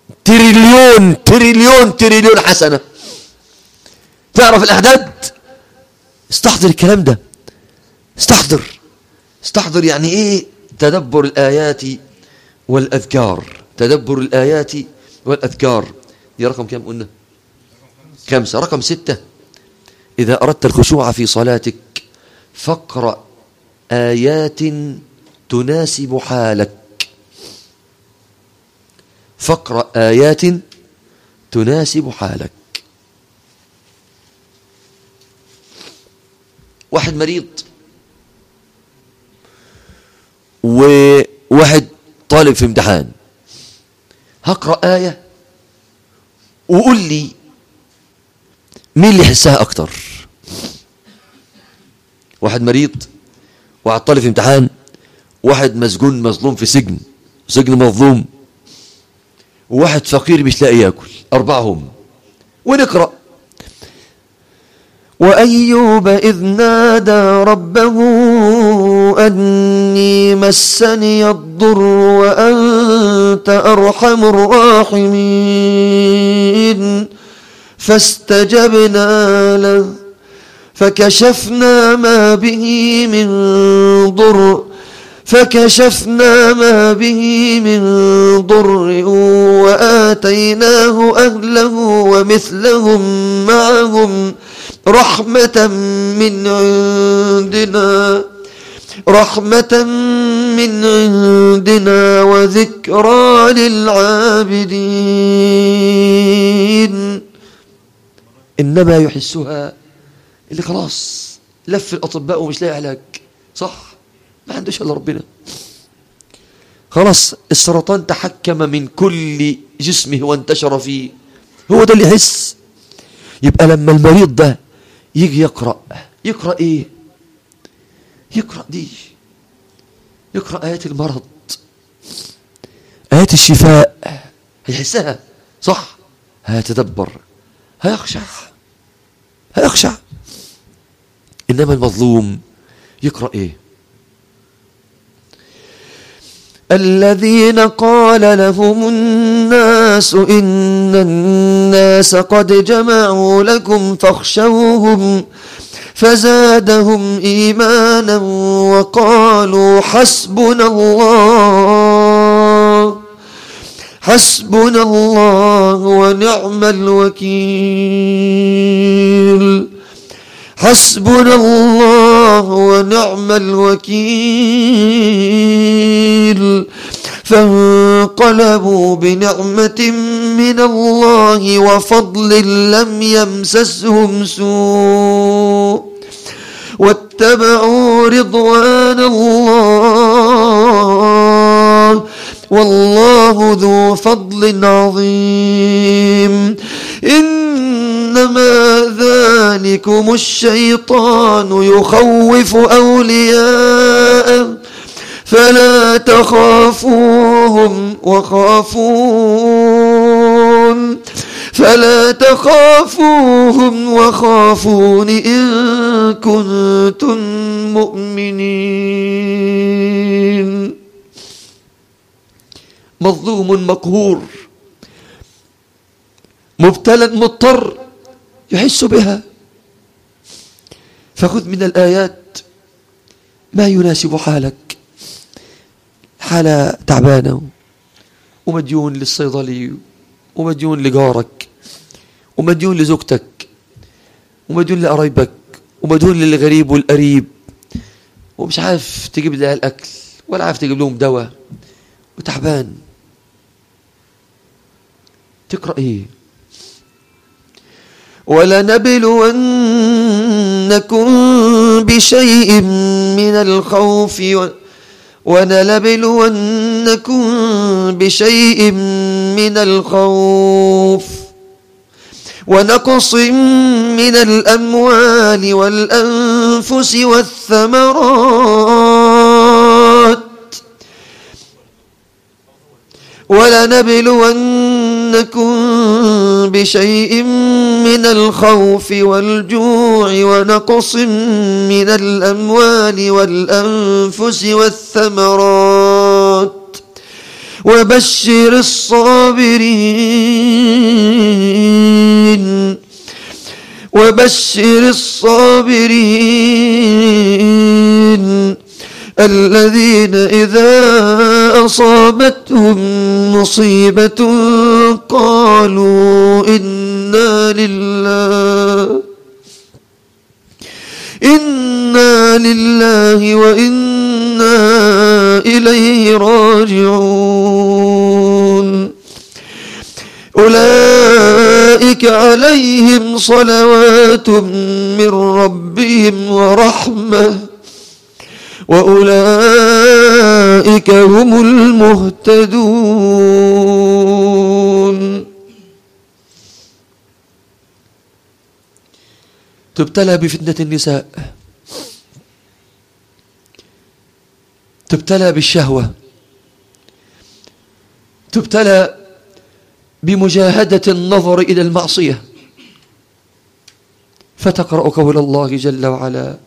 تريليون حسنة. تعرف الأعداد؟ استحضر الكلام ده، استحضر يعني ايه تدبر الآيات والأذكار. تدبر الآيات والأذكار دي رقم كم قلنا؟ 5. رقم 6 إذا أردت الخشوع في صلاتك فاقرأ آيات تناسب حالك. فاقرأ آيات تناسب حالك. واحد مريض وواحد طالب في امتحان، هقرأ آية وقول لي مين اللي يحسها أكتر. واحد مريض، واحد طالب في امتحان، واحد مسجون مظلوم في سجن مظلوم، وواحد فقير مش لاقي ياكل، أربعهم. ونقرأ: وأيوب إذ نادى ربه أني مسني الضر وأنت أرحم الراحمين فاستجبنا له فكشفنا ما به من ضر وآتيناه أهله ومثلهم معهم رحمة من عندنا وذكرى للعابدين. إنما يحسها اللي خلاص لف الأطباء ومش لاقي علاج، صح؟ ما عندوش إلا ربنا. خلاص السرطان تحكم من كل جسمه وانتشر فيه، هو ده اللي يحس. يبقى لما المريض ده يجي يقرأ إيه؟ يقرأ آيات المرض، آيات الشفاء، هيحسها، صح؟ هيتدبر، هيخشع. إنما المظلوم يقرأ إيه؟ الذين قال لهم الناس إن الناس قد جمعوا لكم فاخشوهم فزادهم إيمانا وقالوا حسبنا الله ونعم الوكيل. حسبنا الله ونعم الوكيل. فانقلبوا بنعمة من الله وفضل لم يمسسهم سوء واتبعوا رضوان الله والله ذو فضل عظيم. إنما ذلكم الشيطان يخوف أولياءه فلا تخافوهم وخافون إن كنتم مؤمنين. مظلوم مقهور مبتلى مضطر يحس بها، فخذ من الآيات ما يناسب حالك. حالة تعبانة ومديون للصيدلي ومديون لجارك ومديون لزوجتك ومديون لقرايبك ومديون للغريب والقريب، ومش عارف تجيب لها الأكل ولا عارف تجيب لهم دواء وتعبان. تقرأ إيه؟ ولنبلونكم بشيء من الخوف ونقص من الأموال والأنفس والثمرات بشيء من الخوف والجوع ونقص من الأموال والأنفس والثمرات وبشر الصابرين الذين إذا أصابتهم مصيبة قالوا إنا لله وإنا إليه راجعون. أولئك أولئك عليهم صلوات من ربهم ورحمة وأولئك هم المهتدون. تبتلى بفتنة النساء، تبتلى بالشهوة، تبتلى بمجاهدة النظر إلى المعصية، فتقرأ قول الله جل وعلا: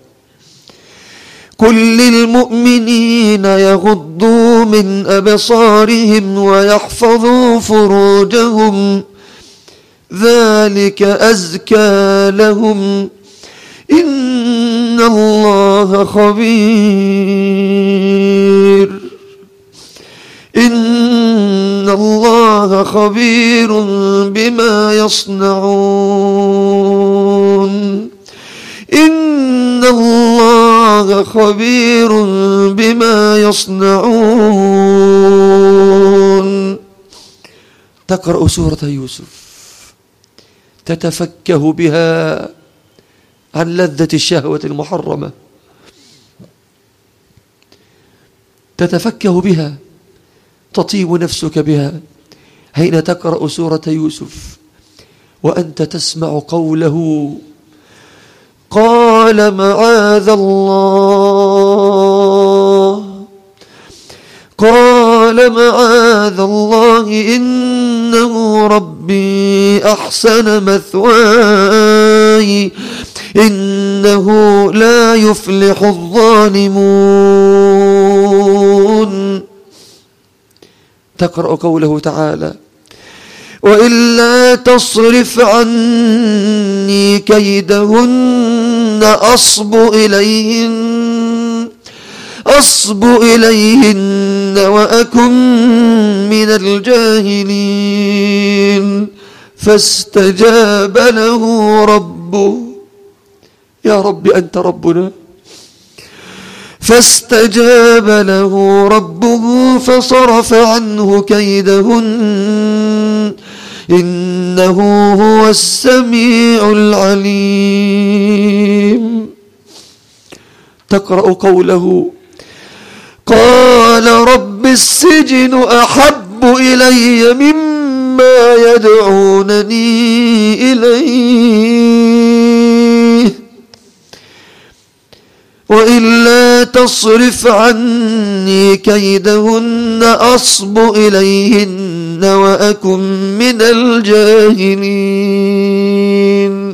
كل المؤمنين يغضوا من أبصارهم ويحفظوا فروجهم ذلك أزكى لهم إن الله خبير بما يصنعون. إن الله خبير بما يصنعون. تقرأ سورة يوسف تتفكه بها عن لذة الشهوة المحرمة، تتفكه بها، تطيب نفسك بها حين تقرأ سورة يوسف وأنت تسمع قوله: قال معاذ الله إنه ربي أحسن مثواي إنه لا يفلح الظالمون. تقرأ قوله تعالى: وإلا تصرف عني كيدهن أصب إليهن وأكن من الجاهلين. فاستجاب له ربه، يا رب أنت ربنا، فاستجاب له ربه فصرف عنه كيدهن إنه هو السميع العليم. تقرأ قوله: قال رب السجن أحب إلي مما يدعونني إليه وإلا تصرف عني كيدهن أصب إليهن وأكن من الجاهلين.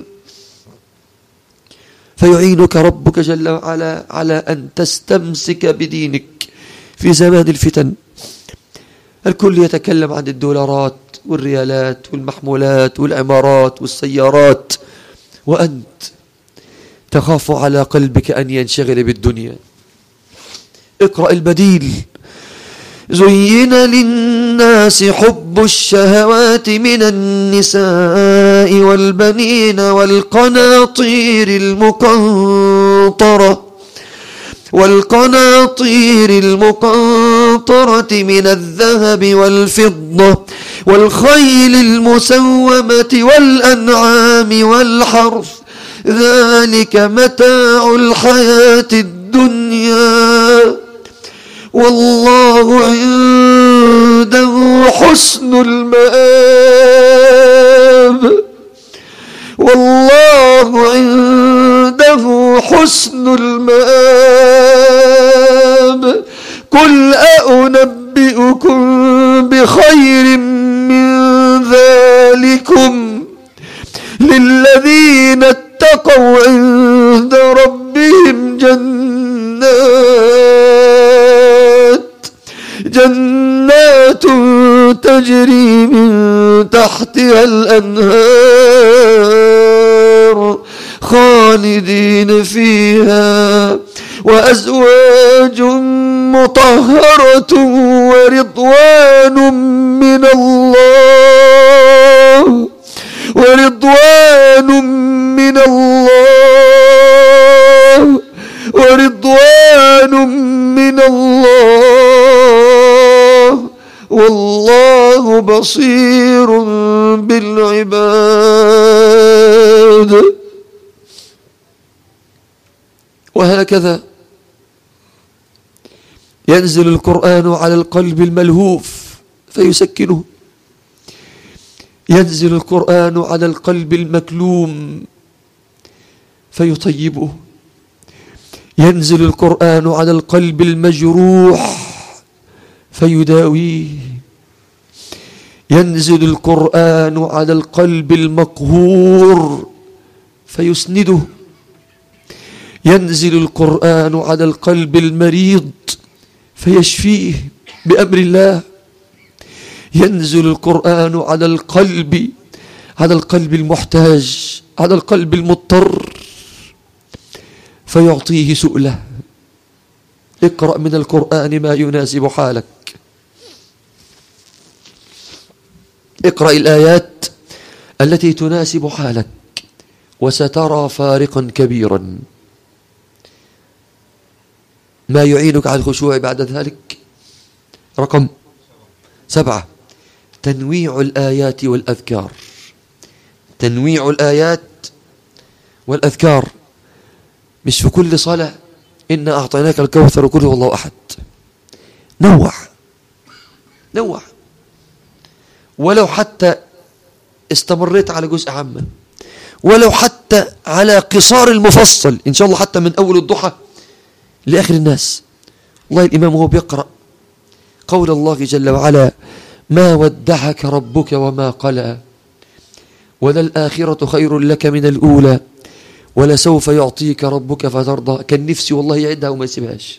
فيعينك ربك جل وعلا على أن تستمسك بدينك في زمان الفتن. الكل يتكلم عن الدولارات والريالات والمحمولات والعمارات والسيارات، وأنت تخاف على قلبك أن ينشغل بالدنيا. اقرأ البديل: زين للناس حب الشهوات من النساء والبنين والقناطير المقنطرة من الذهب والفضة والخيل المسومة والأنعام والحرث ذلك متاع الحياة الدنيا والله عنده حسن المآب. قل أنبئكم بخير من ذلكم للذين اتقوا عند ربهم جنات تجري من تحتها الأنهار خالدين فيها وأزواج مطهرة ورضوان من الله والله بصير بالعباد. فيسجد. وهكذا ينزل القرآن على القلب الملهوف فيسكنه، ينزل القرآن على القلب المكلوم فيطيبه، ينزل القرآن على القلب المجروح فيداويه، ينزل القرآن على القلب المقهور فيسنده، ينزل القرآن على القلب المريض فيشفيه بأمر الله، ينزل القرآن على القلب المحتاج، على القلب المضطر فيعطيه سؤله. اقرأ من القرآن ما يناسب حالك، اقرأ الآيات التي تناسب حالك وسترى فارقا كبيرا. ما يعينك على الخشوع بعد ذلك؟ رقم 7: تنويع الآيات والأذكار. تنويع الآيات والأذكار، مش في كل صلاة إنا أعطيناك الكوثر وكل هو الله أحد. نوع ولو حتى استمريت على جزء عامة، ولو حتى على قصار المفصل إن شاء الله، حتى من أول الضحى لآخر الناس. والله الإمام هو بيقرأ قول الله جل وعلا: ما ودعك ربك وما قلى، وللآخرة خير لك من الأولى، ولسوف يعطيك ربك فترضى. كان نفسي والله يعدها وما يسيبهاش.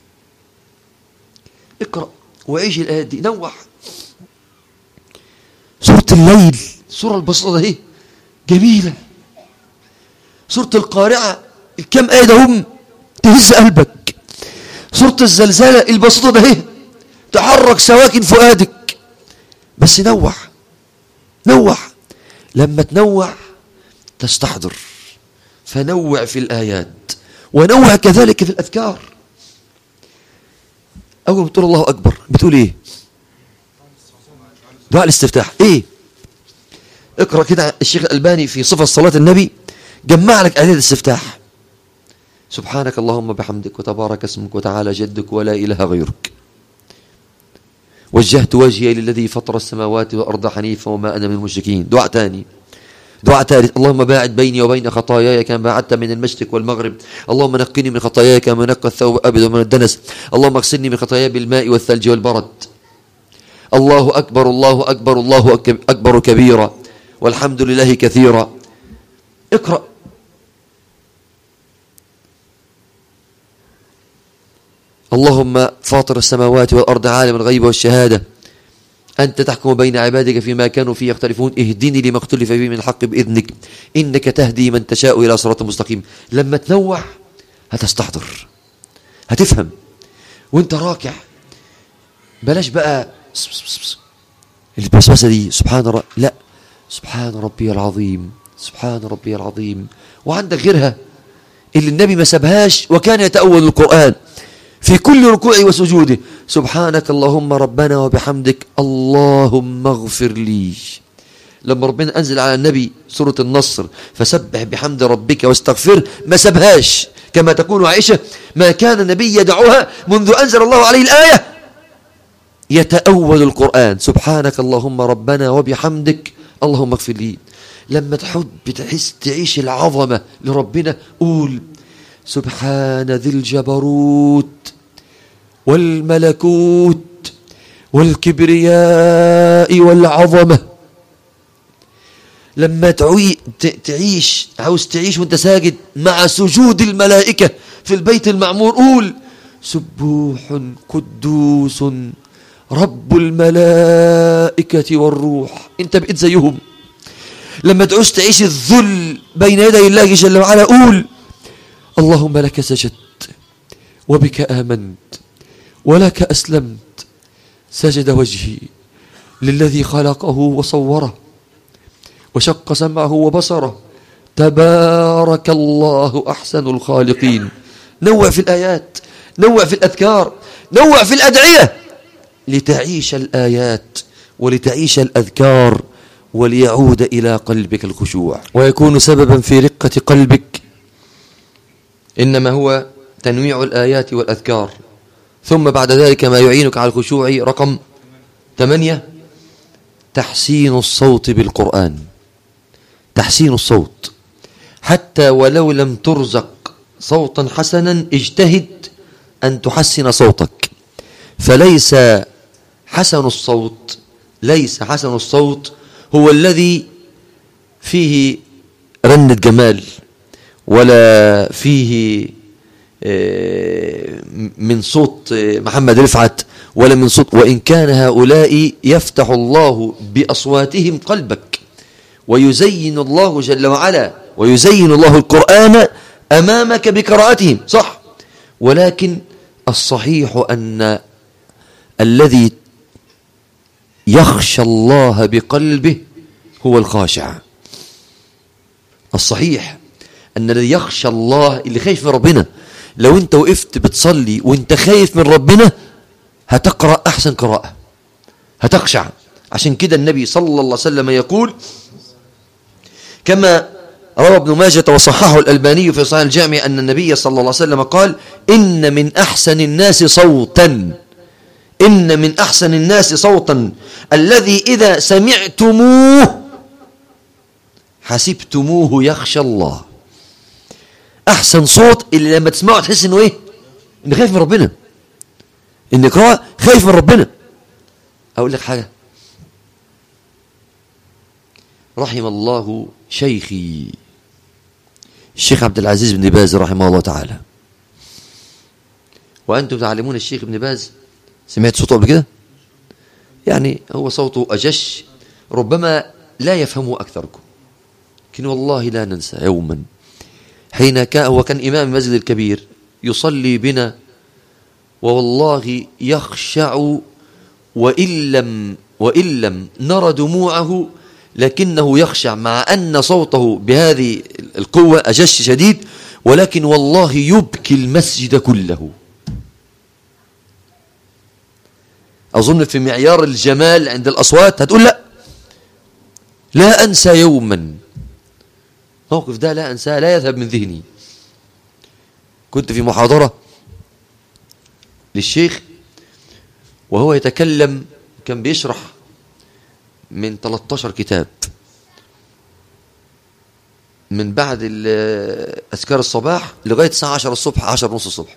اقرأ وعيش الآيات دي، نوع. سورة الليل، سورة البسيطة دي جميلة. سورة القارعة، الكم آية ده هم تهز قلبك. سورة الزلزلة البسيطة ده تحرك سواكن فؤادك. بس نوع. لما تنوع تستحضر، فنوع في الآيات ونوع كذلك في الأذكار. أول ما بتقول الله أكبر بتقول إيه؟ دعاء الاستفتاح إيه؟ اقرأ كده الشيخ الألباني في صفة صلاة النبي جمع لك آيات الاستفتاح: سبحانك اللهم بحمدك وتبارك اسمك وتعالى جدك ولا إله غيرك، وجهت وجهي للذي فطر السماوات والأرض حنيفا وما أنا من المشركين. دعاء ثاني. دعاء ثالث: اللهم باعد بيني وبين خطاياي كما باعدت من المشرق والمغرب، اللهم نقني من خطاياي كما ينقى الثوب الأبيض من الدنس، اللهم اغسلني من خطاياي بالماء والثلج والبرد. الله أكبر الله أكبر الله أكبر كبيرا، والحمد لله كثيرا. اقرأ. اللهم فاطر السماوات والأرض عالم الغيب والشهادة، أنت تحكم بين عبادك فيما كانوا فيه يختلفون، اهدني لما اختلف فيه من الحق بإذنك، إنك تهدي من تشاء إلى صراط مستقيم. لما تنوع هتستحضر، هتفهم وانت راكع. بلاش بقى البسبسة دي سبحان لا، سبحان ربي العظيم، سبحان ربي العظيم. وعندك غيرها اللي النبي ما سابهاش وكان يتأول القرآن في كل ركوع وسجوده: سبحانك اللهم ربنا وبحمدك اللهم اغفر لي. لما ربنا أنزل على النبي سورة النصر: فسبح بحمد ربك واستغفر، ما سبهاش. كما تقول عائشة: ما كان النبي يدعوها منذ أنزل الله عليه الآية يتأول القرآن: سبحانك اللهم ربنا وبحمدك اللهم اغفر لي. لما تحب بتحس تعيش العظمة لربنا، قول: سبحان ذي الجبروت والملكوت والكبرياء والعظمة. لما تعيش، عاوز تعيش وانت ساجد مع سجود الملائكة في البيت المعمور، قول: سبوح قدوس رب الملائكة والروح. انت بقيت زيهم. لما تعوز تعيش الذل بين يدي الله جل وعلا، قول: اللهم لك سجدت وبك آمنت ولك أسلمت، سجد وجهي للذي خلقه وصوره وشق سمعه وبصره، تبارك الله أحسن الخالقين. نوع في الآيات، نوع في الأذكار، نوع في الأدعية، لتعيش الآيات ولتعيش الأذكار وليعود إلى قلبك الخشوع ويكون سببا في رقة قلبك، إنما هو تنويع الآيات والأذكار. ثم بعد ذلك ما يعينك على الخشوع. رقم 8 تحسين الصوت بالقرآن. تحسين الصوت، حتى ولو لم ترزق صوتا حسنا اجتهد أن تحسن صوتك. فليس حسن الصوت هو الذي فيه رنة جمال، ولا فيه من صوت محمد رفعت، ولا من صوت، وإن كان هؤلاء يفتح الله بأصواتهم قلبك، ويزين الله جل وعلا، ويزين الله القرآن أمامك بقراءتهم، صح. ولكن الصحيح أن الذي يخشى الله بقلبه هو الخاشع. الصحيح أن الذي يخشى الله، اللي خايف من ربنا. لو أنت وقفت بتصلي وأنت خايف من ربنا هتقرأ أحسن قراءة، هتخشع. عشان كده النبي صلى الله عليه وسلم يقول كما روى ابن ماجة وصححه الألباني في صحيح الجامع أن النبي صلى الله عليه وسلم قال: إن من أحسن الناس صوتا الذي إذا سمعتموه حسبتموه يخشى الله. أحسن صوت اللي لما تسمعه تحس إنه إيه؟ إنه خايف من ربنا، إن يقرأ خايف من ربنا. أقول لك حاجة، رحم الله شيخي الشيخ عبد العزيز بن باز رحمه الله تعالى. وأنتم تعلمون الشيخ ابن باز، سمعت صوته قبل كده؟ يعني هو صوته أجش، ربما لا يفهمه أكثركم، لكن والله لا ننسى يوما حين هو كان إمام المسجد الكبير يصلي بنا، والله يخشع وإن لم نرى دموعه، لكنه يخشع مع أن صوته بهذه القوة أجش شديد، ولكن والله يبكي المسجد كله. أظن في معيار الجمال عند الأصوات هتقول لا أنسى يوما موقف ده، لا أنساه، لا يذهب من ذهني. كنت في محاضرة للشيخ وهو يتكلم، كان بيشرح من 13 كتاب من بعد أذكار الصباح لغاية الساعة 10 الصبح، 10 ونص الصبح،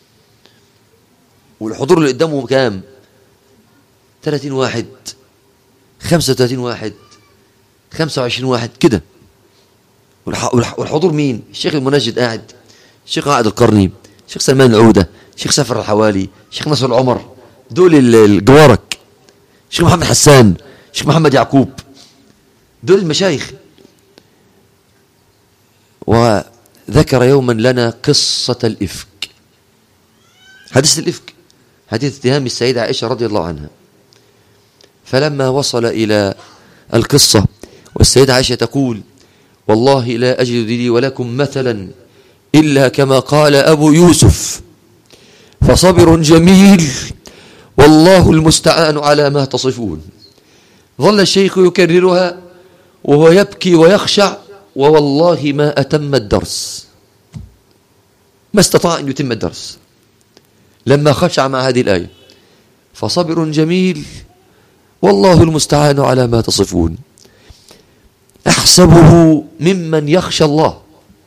والحضور اللي قدامه كام؟ 30 واحد، 35 واحد، 25 واحد كده. والحضور مين؟ الشيخ المنجد قاعد، الشيخ عائد القرني، الشيخ سلمان العودة، الشيخ سافر الحوالي، الشيخ نصر العمر، دول الجوارك، الشيخ محمد حسان، الشيخ محمد يعقوب، دول المشايخ. وذكر يوما لنا قصة الإفك، حديث الإفك، حديث اتهام السيدة عائشة رضي الله عنها. فلما وصل إلى القصة والسيدة عائشة تقول: والله لا أجد لي ولكم مثلا إلا كما قال أبو يوسف، فصبر جميل والله المستعان على ما تصفون. ظل الشيخ يكررها وهو يبكي ويخشع، ووالله ما أتم الدرس، ما استطاع أن يتم الدرس لما خشع مع هذه الآية: فصبر جميل والله المستعان على ما تصفون. أحسبه ممن يخشى الله،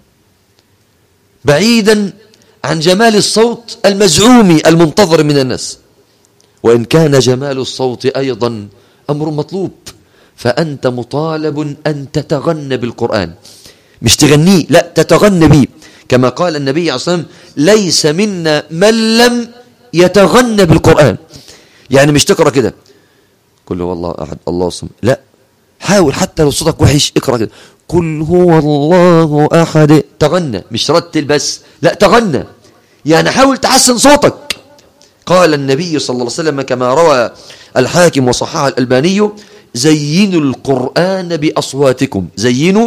بعيدا عن جمال الصوت المزعوم المنتظر من الناس، وإن كان جمال الصوت أيضا أمر مطلوب، فأنت مطالب أن تتغنى بالقرآن، مش تغنيه، لا تتغنى به، كما قال النبي عليه الصلاة والسلام: ليس منا من لم يتغنى بالقرآن. يعني مش تقرأ كده قل هو الله أحد الله الصمد، لا، حاول حتى لو صوتك وحش اقرأ كده قل هو الله أحد، تغنى، مش رتل بس، لا تغنى، يعني حاول تحسن صوتك. قال النبي صلى الله عليه وسلم كما روى الحاكم وصححه الألباني: زينوا القرآن بأصواتكم. زينوا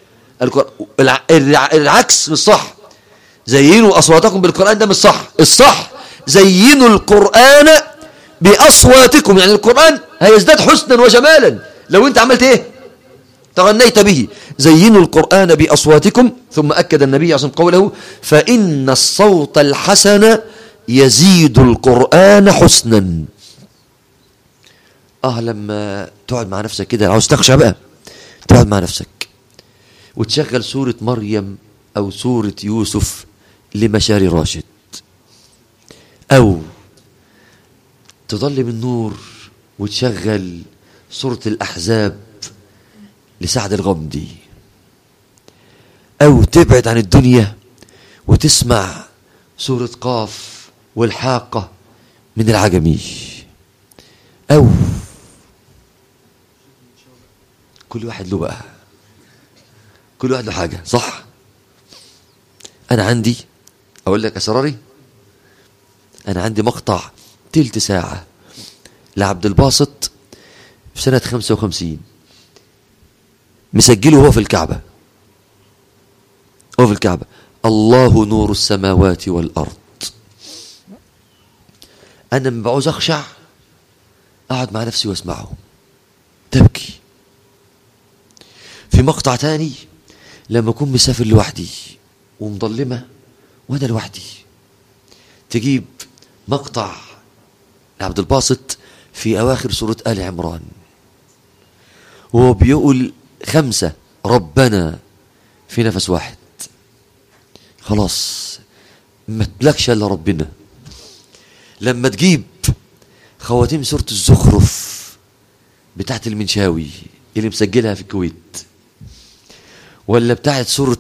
العكس مش صح، زينوا أصواتكم بالقرآن ده مش صح، الصح زينوا القرآن بأصواتكم، يعني القرآن هيزداد حسنا وجمالا لو انت عملت ايه؟ تغنيت به. زينوا القرآن بأصواتكم. ثم أكد النبي عليه الصلاة والسلام قوله فإن الصوت الحسن يزيد القرآن حسنا. لما تقعد مع نفسك كده، عاوز تخشع بقى، تقعد مع نفسك وتشغل سورة مريم أو سورة يوسف لمشاري راشد، أو تظلم النور وتشغل سورة الأحزاب لسعد الغمدي، أو تبعد عن الدنيا وتسمع سورة قاف والحاقة من العجمي، أو كل واحد له بقى، كل واحد له حاجة، صح؟ أنا عندي، أقول لك أسراري، أنا عندي مقطع تلت ساعة لعبد الباسط في سنة 55 مسجله هو في الكعبة، هو في الكعبة. الله نور السماوات والأرض. أنا لما بعوز أخشع أقعد مع نفسي واسمعه تبكي. في مقطع تاني لما أكون مسافر لوحدي ومظلمة وأنا لوحدي، تجيب مقطع لعبد الباسط في أواخر سورة آل عمران وهو بيقول 5 ربنا في نفس واحد، خلاص ما تلكش إلا ربنا. لما تجيب خواتيم سورة الزخرف بتاعت المنشاوي اللي مسجلها في الكويت، ولا بتاعت سورة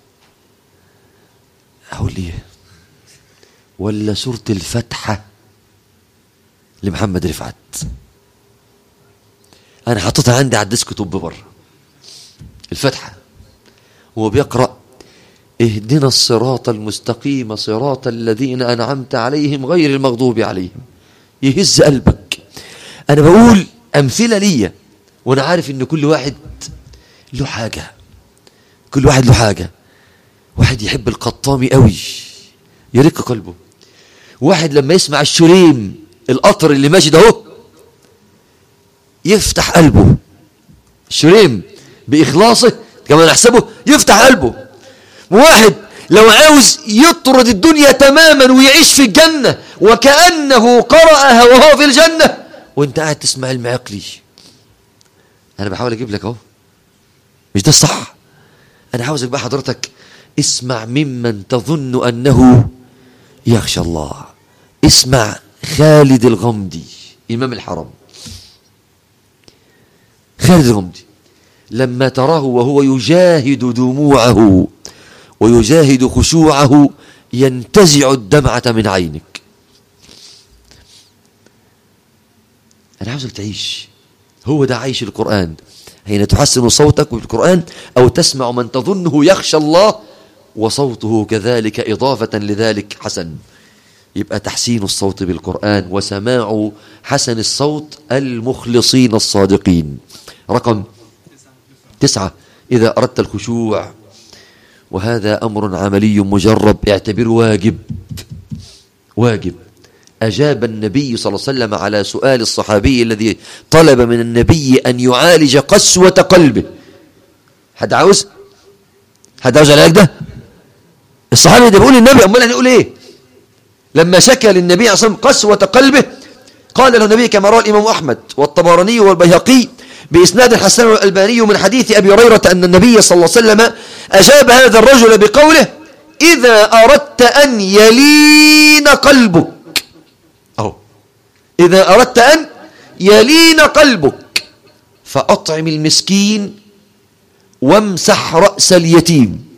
أقول إيه، ولا سورة الفتحة لمحمد رفعت، أنا حطيتها عندي على الديسك توب بره. الفتحة هو بيقرأ اهدنا الصراط المستقيم صراط الذين أنعمت عليهم غير المغضوب عليهم، يهز قلبك. أنا بقول أمثلة ليا وأنا عارف إن كل واحد له حاجة، كل واحد له حاجة. واحد يحب القطامي قوي يرق قلبه، واحد لما يسمع الشريم القطر اللي ماشي ده اهو يفتح قلبه، الشريم بإخلاصه كما نحسبه يفتح قلبه. واحد لو عاوز يطرد الدنيا تماما ويعيش في الجنة وكأنه قرأها وهو في الجنة وانت قاعد تسمع المعقلي. انا بحاول اجيب لك اهو، مش ده الصح. انا عاوزك بقى حضرتك اسمع ممن تظن انه يخشى الله. اسمع خالد الغمدي امام الحرم. خالد الغمدي لما تراه وهو يجاهد دموعه ويجاهد خشوعه ينتزع الدمعة من عينك. أنا عاوزك تعيش، هو ده عيش القرآن. حين تحسن صوتك بالقرآن أو تسمع من تظنه يخشى الله وصوته كذلك إضافة لذلك حسن، يبقى تحسين الصوت بالقرآن وسماع حسن الصوت المخلصين الصادقين. رقم 9 إذا أردت الخشوع، وهذا أمر عملي مجرب، اعتبره واجب. واجب. أجاب النبي صلى الله عليه وسلم على سؤال الصحابي الذي طلب من النبي أن يعالج قسوة قلبه. حد عاوز العلاج ده؟ الصحابي ده بيقول للنبي، أمال هنقول إيه؟ لما شكى للنبي عليه الصلاة والسلام قسوة قلبه قال له النبي كما روى الإمام أحمد والطبراني والبيهقي بإسناد الحسن والألباني من حديث أبي هريرة أن النبي صلى الله عليه وسلم أجاب هذا الرجل بقوله إذا أردت أن يلين قلبك، أهو إذا أردت أن يلين قلبك فأطعم المسكين وامسح رأس اليتيم.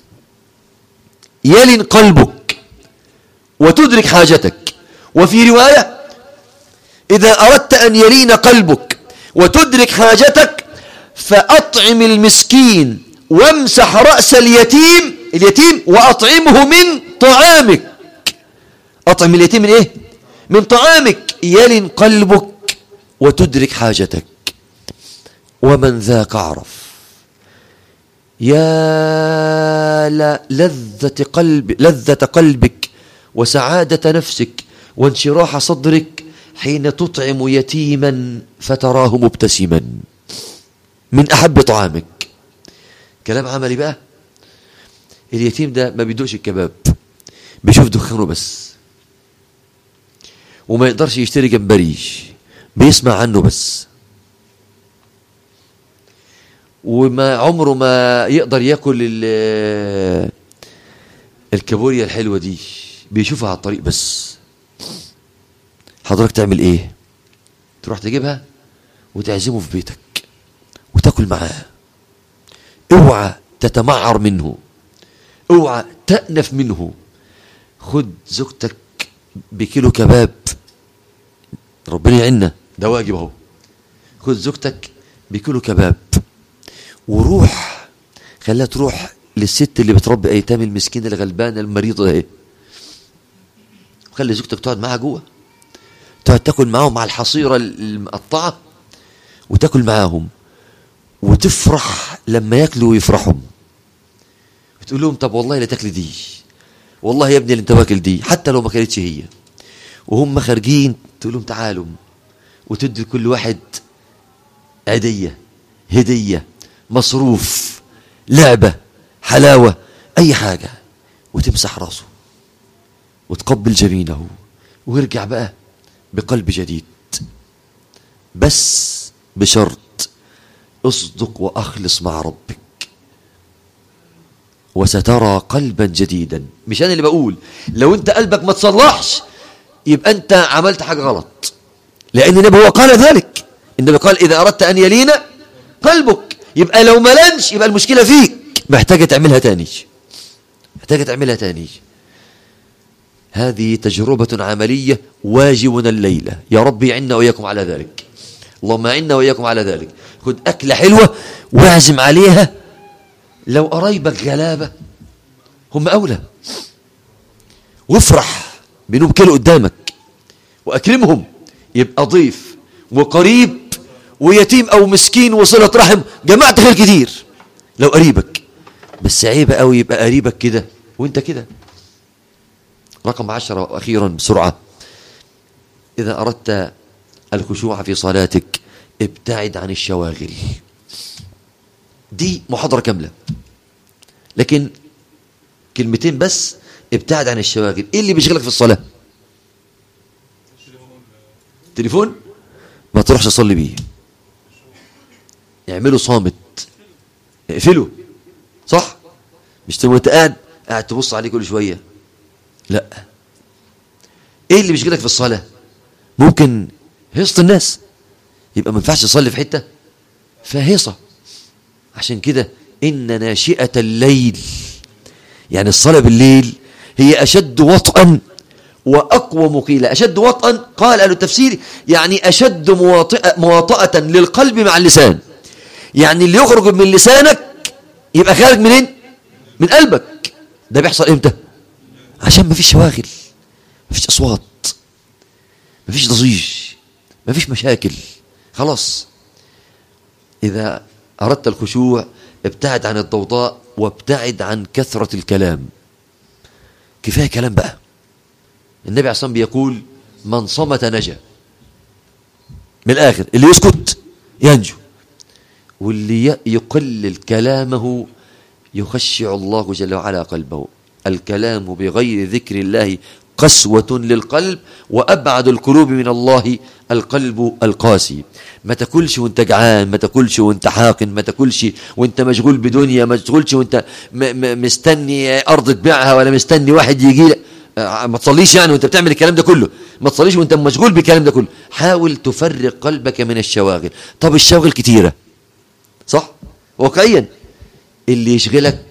يلين قلبك وتدرك حاجتك. وفي رواية إذا أردت أن يلين قلبك وتدرك حاجتك فأطعم المسكين وامسح رأس اليتيم وأطعمه من طعامك. أطعم اليتيم من إيه؟ من طعامك. يلن قلبك وتدرك حاجتك. ومن ذاك أعرف. يا لذة قلبك وسعادة نفسك وانشراح صدرك حين تطعم يتيما فتراه مبتسما من أحب طعامك. كلام عملي بقى. اليتيم ده ما بيدوقش الكباب، بيشوف دخانه بس، وما يقدرش يشتري جمبري، بيسمع عنه بس، وما عمره ما يقدر ياكل الكابوريا الحلوة دي، بيشوفها على الطريق بس. حضرتك تعمل ايه؟ تروح تجيبها وتعزمه في بيتك وتاكل معاه. اوعى تتمعر منه، اوعى تأنف منه. خد زوجتك بكيلو كباب، ربنا يعيننا، ده واجب اهو. خد زوجتك بكيلو كباب وروح خليها تروح للست اللي بتربي ايتام المسكينه الغلبانه المريضه اهي، وخلي زوجتك تقعد معاها جوه، تقعد تاكل معاهم مع الحصيره المقطعه، وتاكل معاهم وتفرح لما ياكلوا ويفرحوا. وتقول لهم طب والله لا تاكل دي، والله يا ابني اللي انت واكل دي، حتى لو ما كانتش هي. وهم خارجين تقول لهم تعالوا، وتدي كل واحد هديه، مصروف، لعبه، حلاوه، اي حاجه، وتمسح راسه وتقبل جبينه، ويرجع بقى بقلب جديد. بس بشرط اصدق واخلص مع ربك، وسترى قلبا جديدا. مش انا اللي بقول، لو انت قلبك ما تصلحش يبقى انت عملت حاجه غلط، لان النبي هو قال ذلك. النبي قال اذا اردت ان يلين قلبك، يبقى لو ملنش يبقى المشكله فيك، محتاجه تعملها تاني. هذه تجربه عمليه واجبنا الليله، يا رب يعنا واياكم على ذلك، اللهم اعنا واياكم على ذلك. خد اكله حلوه واعزم عليها، لو قرايبك غلابه هم اولى، وافرح بينهم كيلو قدامك واكرمهم، يبقى ضيف وقريب ويتيم او مسكين وصلة رحم، جمعت خير كتير لو قريبك. بس عيبه قوي يبقى قريبك كده وانت كده. رقم 10 واخيرا بسرعه، اذا اردت الخشوع في صلاتك ابتعد عن الشواغل. دي محاضره كامله، لكن كلمتين بس. ابتعد عن الشواغل. ايه اللي بيشغلك في الصلاه؟ تليفون، ما تروحش تصلي بيه، اعمله صامت، اقفله، صح؟ مش تبقى انت قاعد تبص عليه كل شويه، لا. ايه اللي بيشغلك في الصلاه؟ ممكن هيصة الناس، يبقى ما ينفعش تصلي في حته فهيصه. عشان كده ان ناشئه الليل، يعني الصلاه بالليل، هي اشد وطئا واقوى مقيله. اشد وطئا قال اهل التفسير يعني اشد مواطئه للقلب مع اللسان، يعني اللي يخرج من لسانك يبقى خارج منين؟ من قلبك. ده بيحصل امتى؟ عشان ما فيش شواغل، ما فيش اصوات، ما فيش ضجيج، ما فيش مشاكل، خلاص. اذا اردت الخشوع ابتعد عن الضوضاء وابتعد عن كثرة الكلام. كفاية كلام بقى. النبي عليه الصلاة والسلام بيقول من صمت نجا، من الآخر اللي يسكت ينجو، واللي يقلل كلامه يخشع الله جل وعلا قلبه. الكلام بغير ذكر الله قسوة للقلب، وأبعد القلوب من الله القلب القاسي. ما تاكلش وانت جعان، ما تاكلش وانت حاقن، ما تاكلش وانت مشغول بدنيا، ما تاكلش وانت مستني أرض تبيعها، ولا مستني واحد يجي لك. ما تصليش يعني وانت بتعمل الكلام ده كله، ما تصليش وانت مشغول بالكلام ده كله. حاول تفرق قلبك من الشواغل. طب الشواغل كتيرة، صح؟ واقعيا اللي يشغلك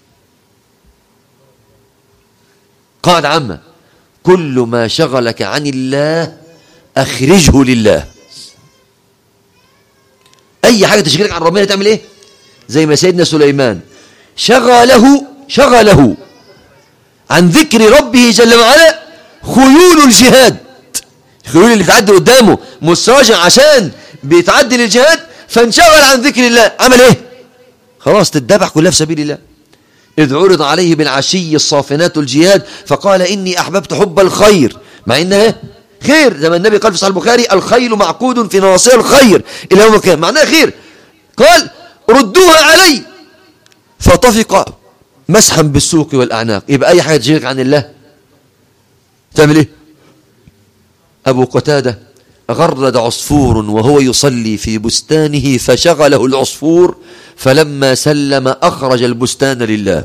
قاعدة عامة: كل ما شغلك عن الله أخرجه لله. أي حاجة تشغلك عن ربنا تعمل إيه؟ زي ما سيدنا سليمان شغله عن ذكر ربه جل وعلا خيول الجهاد. الخيول اللي بتعدي قدامه مسراجع عشان بيتعدي للجهاد، فانشغل عن ذكر الله، عمل إيه؟ خلاص تتذبح كلها في سبيل الله. إذ عرض عليه بالعشي الصافنات الجهاد فقال إني أحببت حب الخير، مع إنها خير، زي ما النبي قال في صحيح البخاري: الخيل معقود في نواصيها الخير إلى يوم القيامة، معناها خير. قال ردوها علي، فطفق مسحا بالسوق والأعناق. يبقى أي حاجة تشغلك عن الله تعمل إيه؟ أبو قتادة غرد عصفور وهو يصلي في بستانه فشغله العصفور، فلما سلم أخرج البستان لله.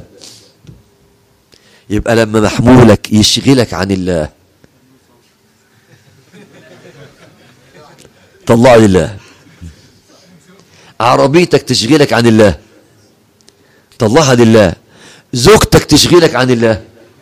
يبقى لما محمولك يشغلك عن الله طلع لله. عربيتك تشغلك عن الله طلعها لله. زوجتك تشغلك عن الله.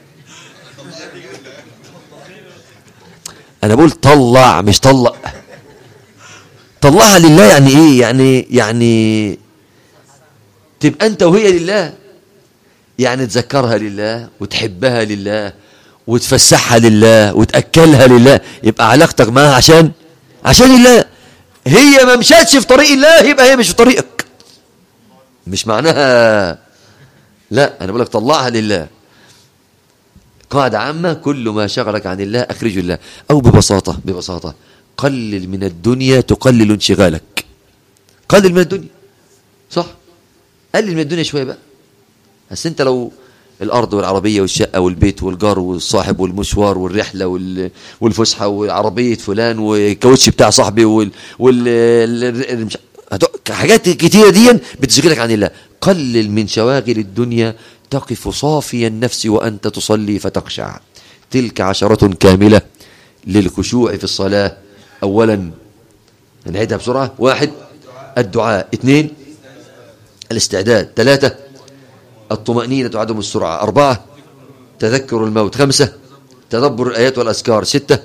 أنا بقول طلع مش طلق. طلعها لله يعني إيه؟ يعني تبقى أنت وهي لله، يعني تذكرها لله وتحبها لله وتفسحها لله وتأكلها لله. يبقى علاقتك معها عشان الله. هي ما مشاتش في طريق الله يبقى هي مش في طريقك. مش معناها لا، أنا بقول لك طلعها لله. قاعدة عامة: كل ما شغلك عن الله أخرجه لله. أو ببساطة قلل من الدنيا تقلل انشغالك. قلل من الدنيا، صح؟ قلل من الدنيا شوية بقى. بس أنت لو الأرض والعربية والشقة والبيت والجار والصاحب والمشوار والرحلة والفسحة وعربية فلان والكاوتش بتاع صاحبي حاجات كتيرة دي بتشغلك عن الله. قلل من شواغل الدنيا تقف صافي النفس وأنت تصلي فتخشع. تلك 10 كاملة للخشوع في الصلاة. أولا نعيدها بسرعة: 1 الدعاء، 2 الاستعداد، 3 الطمأنينة وعدم السرعة، 4 تذكر الموت، 5 تدبر الآيات والأذكار، 6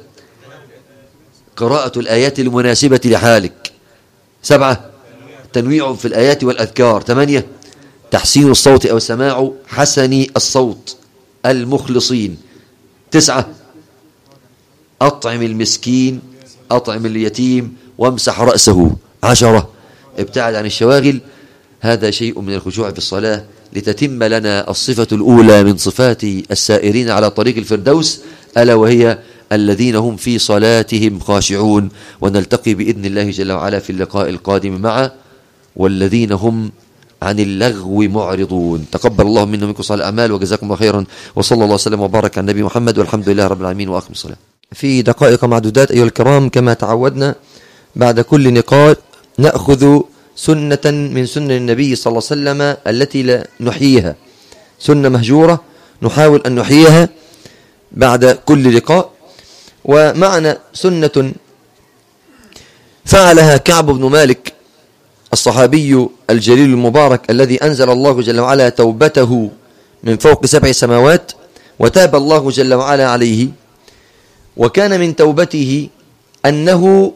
قراءة الآيات المناسبة لحالك، 7 تنويع في الآيات والأذكار، 8 تحسين الصوت أو سماع حسن الصوت المخلصين، 9 أطعم المسكين، أطعم اليتيم وامسح رأسه، 10 ابتعد عن الشواغل. هذا شيء من الخشوع في الصلاة لتتم لنا الصفة الأولى من صفات السائرين على طريق الفردوس، ألا وهي الذين هم في صلاتهم خاشعون. ونلتقي بإذن الله جل وعلا في اللقاء القادم مع والذين هم عن اللغو معرضون. تقبل الله منا ومنكم صالح الأعمال، وجزاكم الله خيرا، وصلى الله وسلم وبارك على النبي محمد، والحمد لله رب العالمين، وأقم الصلاة. في دقائق معدودات أيها الكرام، كما تعودنا بعد كل نقاط نأخذ سنة من سنن النبي صلى الله عليه وسلم التي لا نحييها، سنة مهجورة نحاول أن نحييها بعد كل لقاء. ومعنا سنة فعلها كعب بن مالك الصحابي الجليل المبارك الذي أنزل الله جل وعلا توبته من فوق 7 سماوات، وتاب الله جل وعلا عليه. وكان من توبته أنه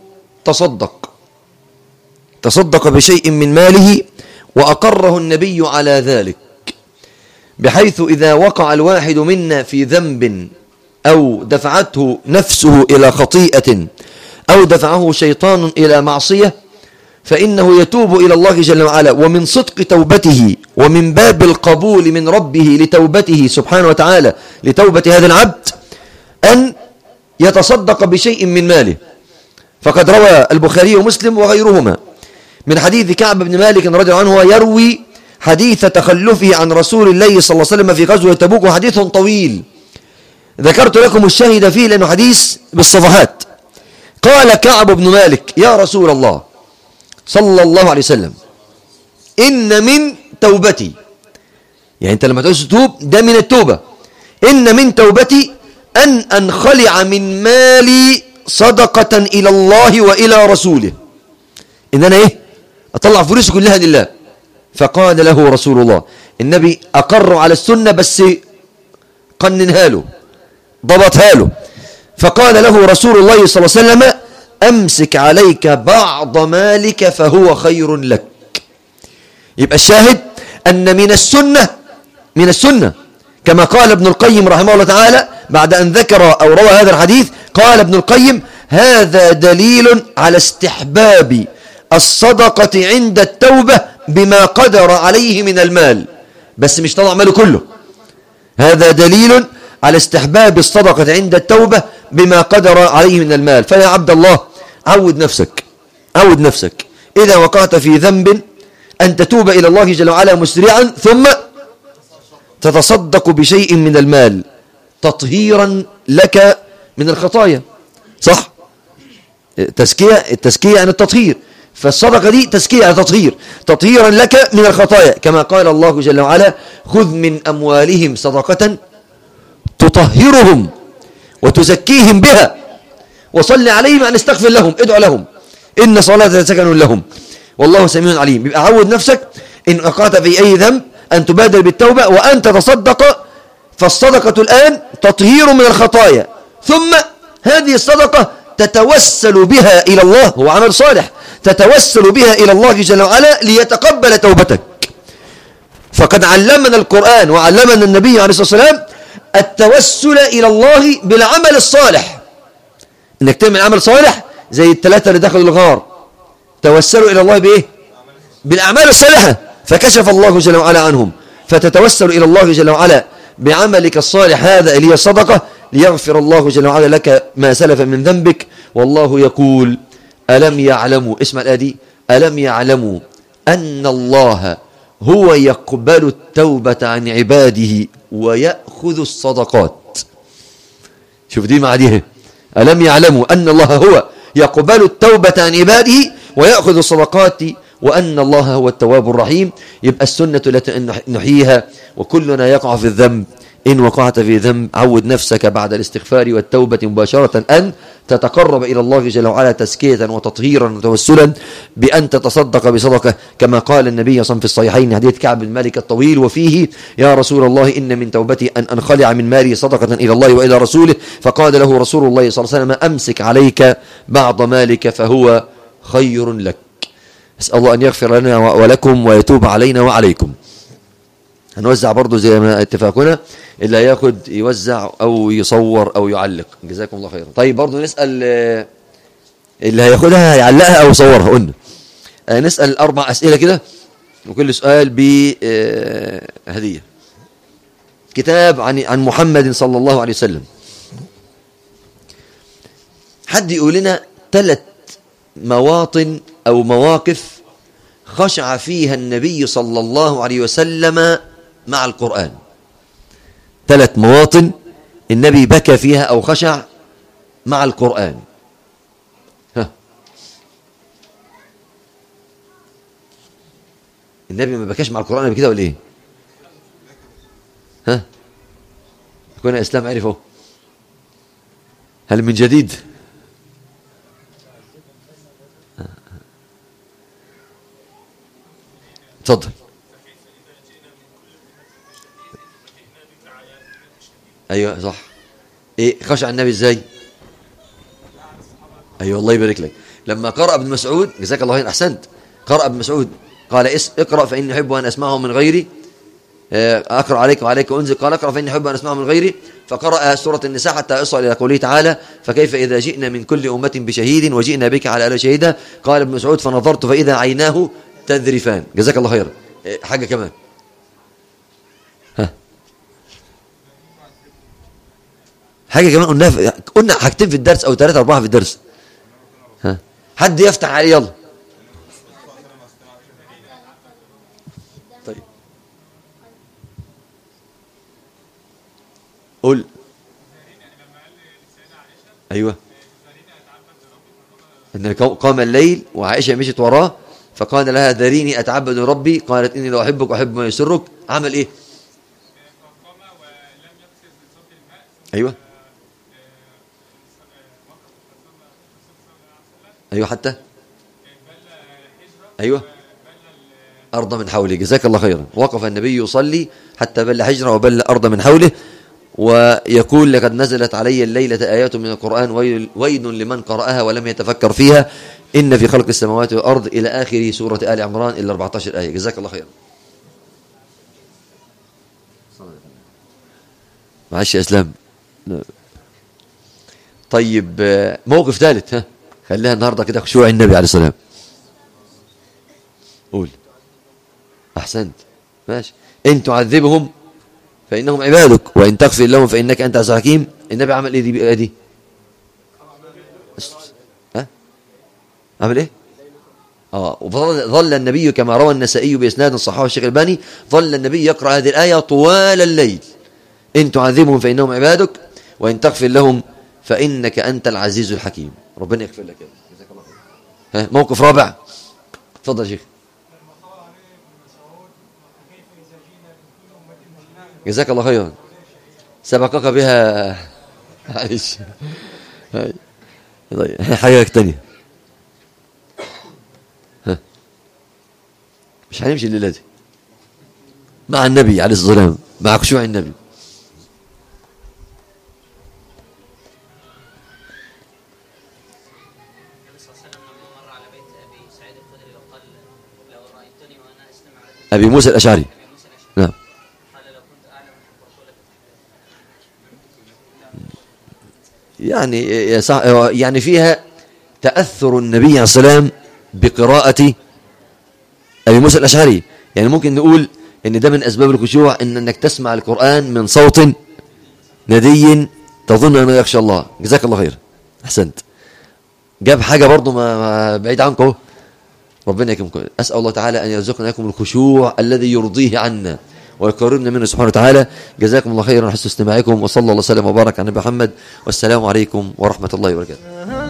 تصدق بشيء من ماله، وأقره النبي على ذلك، بحيث إذا وقع الواحد منا في ذنب أو دفعته نفسه إلى خطيئة أو دفعه شيطان إلى معصية، فإنه يتوب إلى الله جل وعلا. ومن صدق توبته ومن باب القبول من ربه لتوبته سبحانه وتعالى لتوبة هذا العبد أن يتصدق بشيء من ماله. فقد روى البخاري ومسلم وغيرهما من حديث كعب بن مالك رضي الله عنه يروي حديث تخلفه عن رسول الله صلى الله عليه وسلم في غزوة تبوك، وحديث طويل ذكرت لكم الشاهد فيه لأنه حديث بالصفحات. قال كعب بن مالك: يا رسول الله صلى الله عليه وسلم، إن من توبتي، يعني أنت لما تعوز تتوب ده من التوبة، إن من توبتي أن أنخلع من مالي صدقة إلى الله وإلى رسوله، إن أنا أطلع فلوسي كلها لله. فقال له رسول الله، النبي أقر على السنة بس قننها له ضبطها له، فقال له رسول الله صلى الله عليه وسلم: أمسك عليك بعض مالك فهو خير لك. يبقى الشاهد أن من السنة كما قال ابن القيم رحمه الله تعالى بعد أن ذكر أو روى هذا الحديث، قال ابن القيم: هذا دليل على استحباب الصدقة عند التوبة بما قدر عليه من المال، بس مش طلع ماله كله. هذا دليل على استحباب الصدقة عند التوبة بما قدر عليه من المال. فيا عبد الله عود نفسك إذا وقعت في ذنب أن تتوب إلى الله جل وعلا مسرعا ثم تتصدق بشيء من المال تطهيرا لك من الخطايا. صح؟ التزكية عن التطهير، فالصدقة دي تزكية عن تطهير، تطهيرا لك من الخطايا، كما قال الله جل وعلا: خذ من أموالهم صدقة تطهرهم وتزكيهم بها وصل عليهم أن استغفر لهم، ادعو لهم إن صلاة سكن لهم والله سميع عليم. يبقى عود نفسك إن وقعت في أي ذنب أن تبادر بالتوبة وأن تتصدق، فالصدقة الآن تطهير من الخطايا، ثم هذه الصدقة تتوسل بها إلى الله، هو عمل صالح تتوسل بها إلى الله جل وعلا ليتقبل توبتك. فقد علمنا القرآن وعلمنا النبي عليه الصلاة والسلام التوسل إلى الله بالعمل الصالح، إنك تعمل عمل صالح زي الثلاثة اللي دخلوا الغار توسلوا إلى الله بإيه؟ بالأعمال الصالحة، فكشف الله جل وعلا عنهم. فتتوسل إلى الله جل وعلا بعملك الصالح هذا اللي هي الصدقة ليغفر الله جل وعلا لك ما سلف من ذنبك. والله يقول: ألم يعلموا، اسمع الآية دي: ألم يعلموا أن الله هو يقبل التوبة عن عباده ويأخذ الصدقات. شوف دي مع دي، ألم يعلموا أن الله هو يقبل التوبة عن عباده ويأخذ الصدقات وأن الله هو التواب الرحيم. يبقى السنة التي نحييها وكلنا يقع في الذنب. إن وقعت في ذنب عود نفسك بعد الاستغفار والتوبة مباشرة أن تتقرب إلى الله جل وعلا تزكية وتطهيرا وتوسلا بأن تتصدق بصدقة، كما قال النبي صلى الله عليه وسلم في الصحيحين حديث كعب بن مالك الطويل وفيه: يا رسول الله إن من توبتي أن أنخلع من مالي صدقة إلى الله وإلى رسوله. فقال له رسول الله صلى الله عليه وسلم: أمسك عليك بعض مالك فهو خير لك. أسأل الله أن يغفر لنا ولكم ويتوب علينا وعليكم. هنوزع برضو زي ما اتفاقنا، اللي هياخد يوزع أو يصور أو يعلق. جزاكم الله خيرا. طيب برضو نسأل اللي هياخدها يعلقها أو يصورها. قلنا نسأل 4 أسئلة كده وكل سؤال بهدية. كتاب عن محمد صلى الله عليه وسلم. حد يقول لنا 3 مواطن أو مواقف خشع فيها النبي صلى الله عليه وسلم مع القرآن. 3 مواطن النبي بكى فيها أو خشع مع القرآن. ها. النبي ما بكاش مع القرآن قبل كده ولا ايه؟ ها؟ كنا الإسلام عرفه. هل من جديد؟ تفضل. ايوه صح. ايه خشع النبي ازاي؟ ايوه الله يبارك لك. لما قرأ ابن مسعود، جزاك الله خير، احسنت، قرأ ابن مسعود قال: اقرأ فإني أحب أن أسمعه من غيري، أقرأ عليك وعليك أنزل. قال: اقرأ فإني أحب أن أسمعه من غيري، فقرأ سورة النساء حتى يصل إلى قوله تعالى: فكيف إذا جئنا من كل أمة بشهيد وجئنا بك على أهل شهيدا. قال ابن مسعود: فنظرت فإذا عيناه تذرفان. جزاك الله خير. حاجة كمان. ها. حاجة كمان قلنا حاجتين في الدرس أو 3 4 في الدرس. ها. حد يفتح عليه يلا. طيب قول. أيوة. إن قام الليل وعائشة مشت وراه فقال لها: ذريني أتعبد ربي. قالت: إني لو أحبك وأحب ما يسرك. عمل إيه؟ أيوة. أيوة حتى أيوة أرض من حوله. جزاك الله خيرا. وقف النبي يصلي حتى بل حجرة وبل أرض من حوله، ويقول: لقد نزلت علي الليلة آيات من القرآن ويل لمن قرأها ولم يتفكر فيها، إن في خلق السماوات والأرض إلى آخر سورة آل عمران إلى 14 آية. جزاك الله خيرا. معلش يا إسلام. طيب موقف ثالث. ها، خليها النهاردة كده خشوع النبي عليه السلام. قول. أحسنت. ماشي. إن تعذبهم فإنهم عبادك وإن تغفر لهم فإنك أنت العزيز الحكيم. النبي عمل إيه دي؟ ها؟ عمل إيه؟ وظل النبي كما روى النسائي بإسناد صححه الشيخ الباني، ظل النبي يقرأ هذه الآية طوال الليل: إن تعذبهم فإنهم عبادك وإن تغفر لهم فإنك أنت العزيز الحكيم. ربنا يغفر لك. جزاك الله خير. موقف رابع، تفضل يا شيخ. جزاك الله خيرا. سبقك بها معلش حاجة تانية. مش هنمشي الليلة دي مع النبي عليه الصلاة والسلام، مع خشوع النبي. أبي موسى الأشعري، نعم. يعني فيها تأثر النبي عليه الصلاة والسلام بقراءة أبي موسى الأشعري. يعني ممكن نقول إن ده من أسباب الخشوع، إنك تسمع القرآن من صوت ندي تظن أنه يخشى الله. جزاك الله خير، أحسنت. جاب حاجة برضو ما بعيد عنكم. ربنا يكرمكم. أسأل الله تعالى أن يرزقنا لكم الخشوع الذي يرضيه عنا ويقربنا منه سبحانه وتعالى. جزاكم الله خيرا حسن استماعكم، وصلى الله وسلم وبارك على نبي محمد، والسلام عليكم ورحمة الله وبركاته.